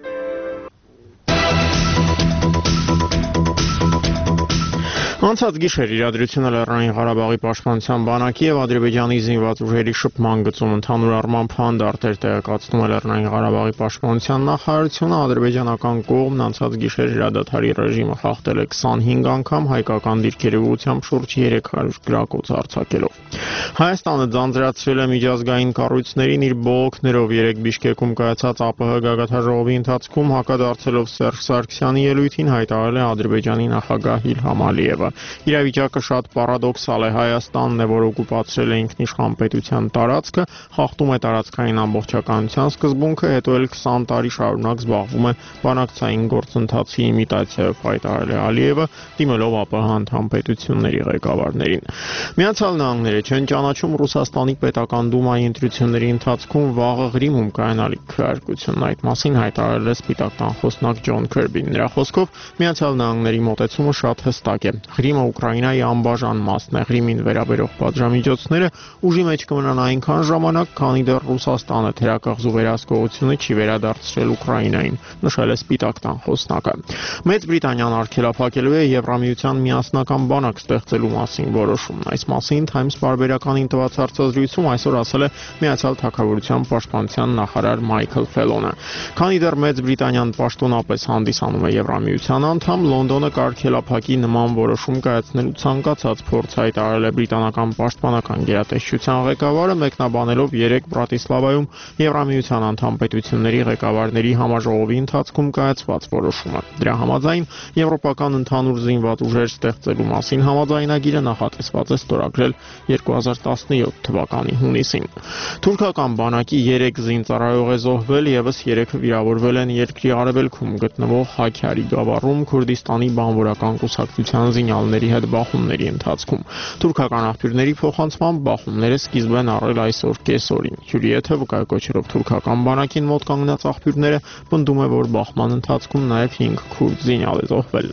Անցած գիշեր իրադրությունը Լեռնային Ղարաբաղի պաշտպանության բանակի եւ Ադրբեջանի զինված ուժերի շփման գծում ընդհանուր առմամբ հանդարտ էր տեղեկացնում Լեռնային Ղարաբաղի պաշտպանության նախարարությունը, ադրբեջանական կողմն անցած գիշեր հրադադարի ռեժիմը խախտել է քսանհինգ անգամ, հայկական դիրքերի ուղղությամբ շուրջ երեք հարյուր գրակոց արձակելով։ Հայաստանը ձանձրացրել է միջազգային կառույցներին իր բողոքներով երեք Բիշկեկում կայացած ԱՊՀ գագաթաժողովի ընթացքում հակադարձելով Սերժ Սարգսյանի ելույթին հայտարարել է Ադրբեջանի նախագահ Իլհամ Ալիևը։ Իրավիճակը շատ պարադոքսալ է, Հայաստանն է, որ օկուպացրել է ինքնիշխան պետության տարածքը, խախտում է տարածքային ամբողջականության սկզբունքը, հետո էլ քսան տարի շարունակ զբաղվում է բանակցային գործընթացի իմիտացիայով, հայտարարել է Ալիևը, դիմելով ԱՊՀ անդամ պետությունների ղեկավարներին։ Միացյալ Նահանգները չեն ճանաչում Ռուսաստանի պետական դումայի ընտրությունների ընթացքում վաղը Ղրիմում կայանալիք քվեարկությունն, այդ մասին հայտարարել է Սպիտակ տան խոսնակ Ջոն Քերբին։ Նրա խոսքով Միացյալ Նահանգների մոտեցումը շատ հստակ է։ Ղրիմը Ուկրաինայի անբաժան մասն է, Ղրիմին վերաբերող պատժամիջոցները ուժի մեջ կմնան այնքան ժամանակ, քանի դեռ Ռուսաստանը թերակղզու վերահսկողությունը չի վերադարձրել Ուկրաինային, նշել է Սպիտակ տան խոսնակը։ Մեծ Բրիտանիան արգելափակելու է Եվրամիության միասնական բանակ ստեղծելու մասին որոշումն։ Այս մասին Times պարբերականին տված հարցազրույցում այսօր ասել է Միացյալ Թագավորության պաշտպանության նախարար Մայքլ Ֆելոնը։ Քանի դեռ Մեծ Բրիտանիան պաշտոնապես հանդիսանում է Եվրամիության անդամ, Լոնդոնը կարգելափակի նման որոշում կայացնելու ցանկացած փորձ, հայտարարել է բրիտանական պաշտպանական գերատեսչության ղեկավարը, մեկնաբանելով երեկ Բրատիսլավայում Եվրամիության անդամ պետությունների ղեկավարների համաժողովի ընթացքում կայացված որոշումը։ Դրա համաձայն եվրոպական ընդհանուր զինված ուժեր ստեղծելու մասին համաձայնագիրը նախատեսված է ստորագրել երկու հազար տասնյոթ թվականի հունիսին։ Թուրքական բանակի երեք զինծառայող է զոհվել, եւս երեքը վիրավորվել են երկրի արևելքում գտնվող Հաքյարի գավառում Քուրդիստանի բանվորական կուսակցության զինյալների հետ բախումների ընթացքում։ Թուրքական աղբյուրների փոխանցմամբ բախումները սկիզբ են առել այսօր կեսօրին։ Հյուրի եթե վկայակոչելով թուրքական բանակին մոտ կանգնած աղբյուրները պնդում է, որ բախման ընթացքում նաև հինգ քուրդ զինյալ է զոհվել։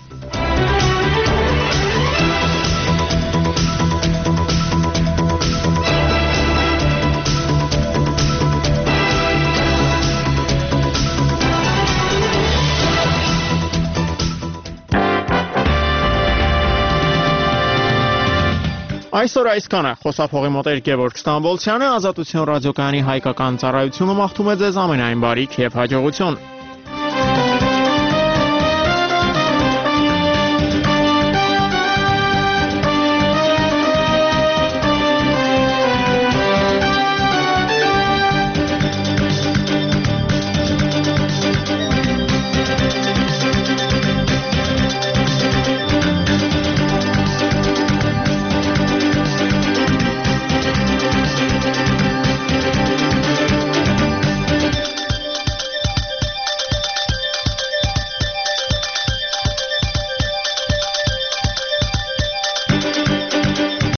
Այսօր այսքանը խոսափողի մոտ Գևորգ Ստամբոլցյանը, Ազատություն ռադիոկայանի հայկական ծառայությունը մաղթում է ձեզ ամենայն բարիք եւ հաջողություն։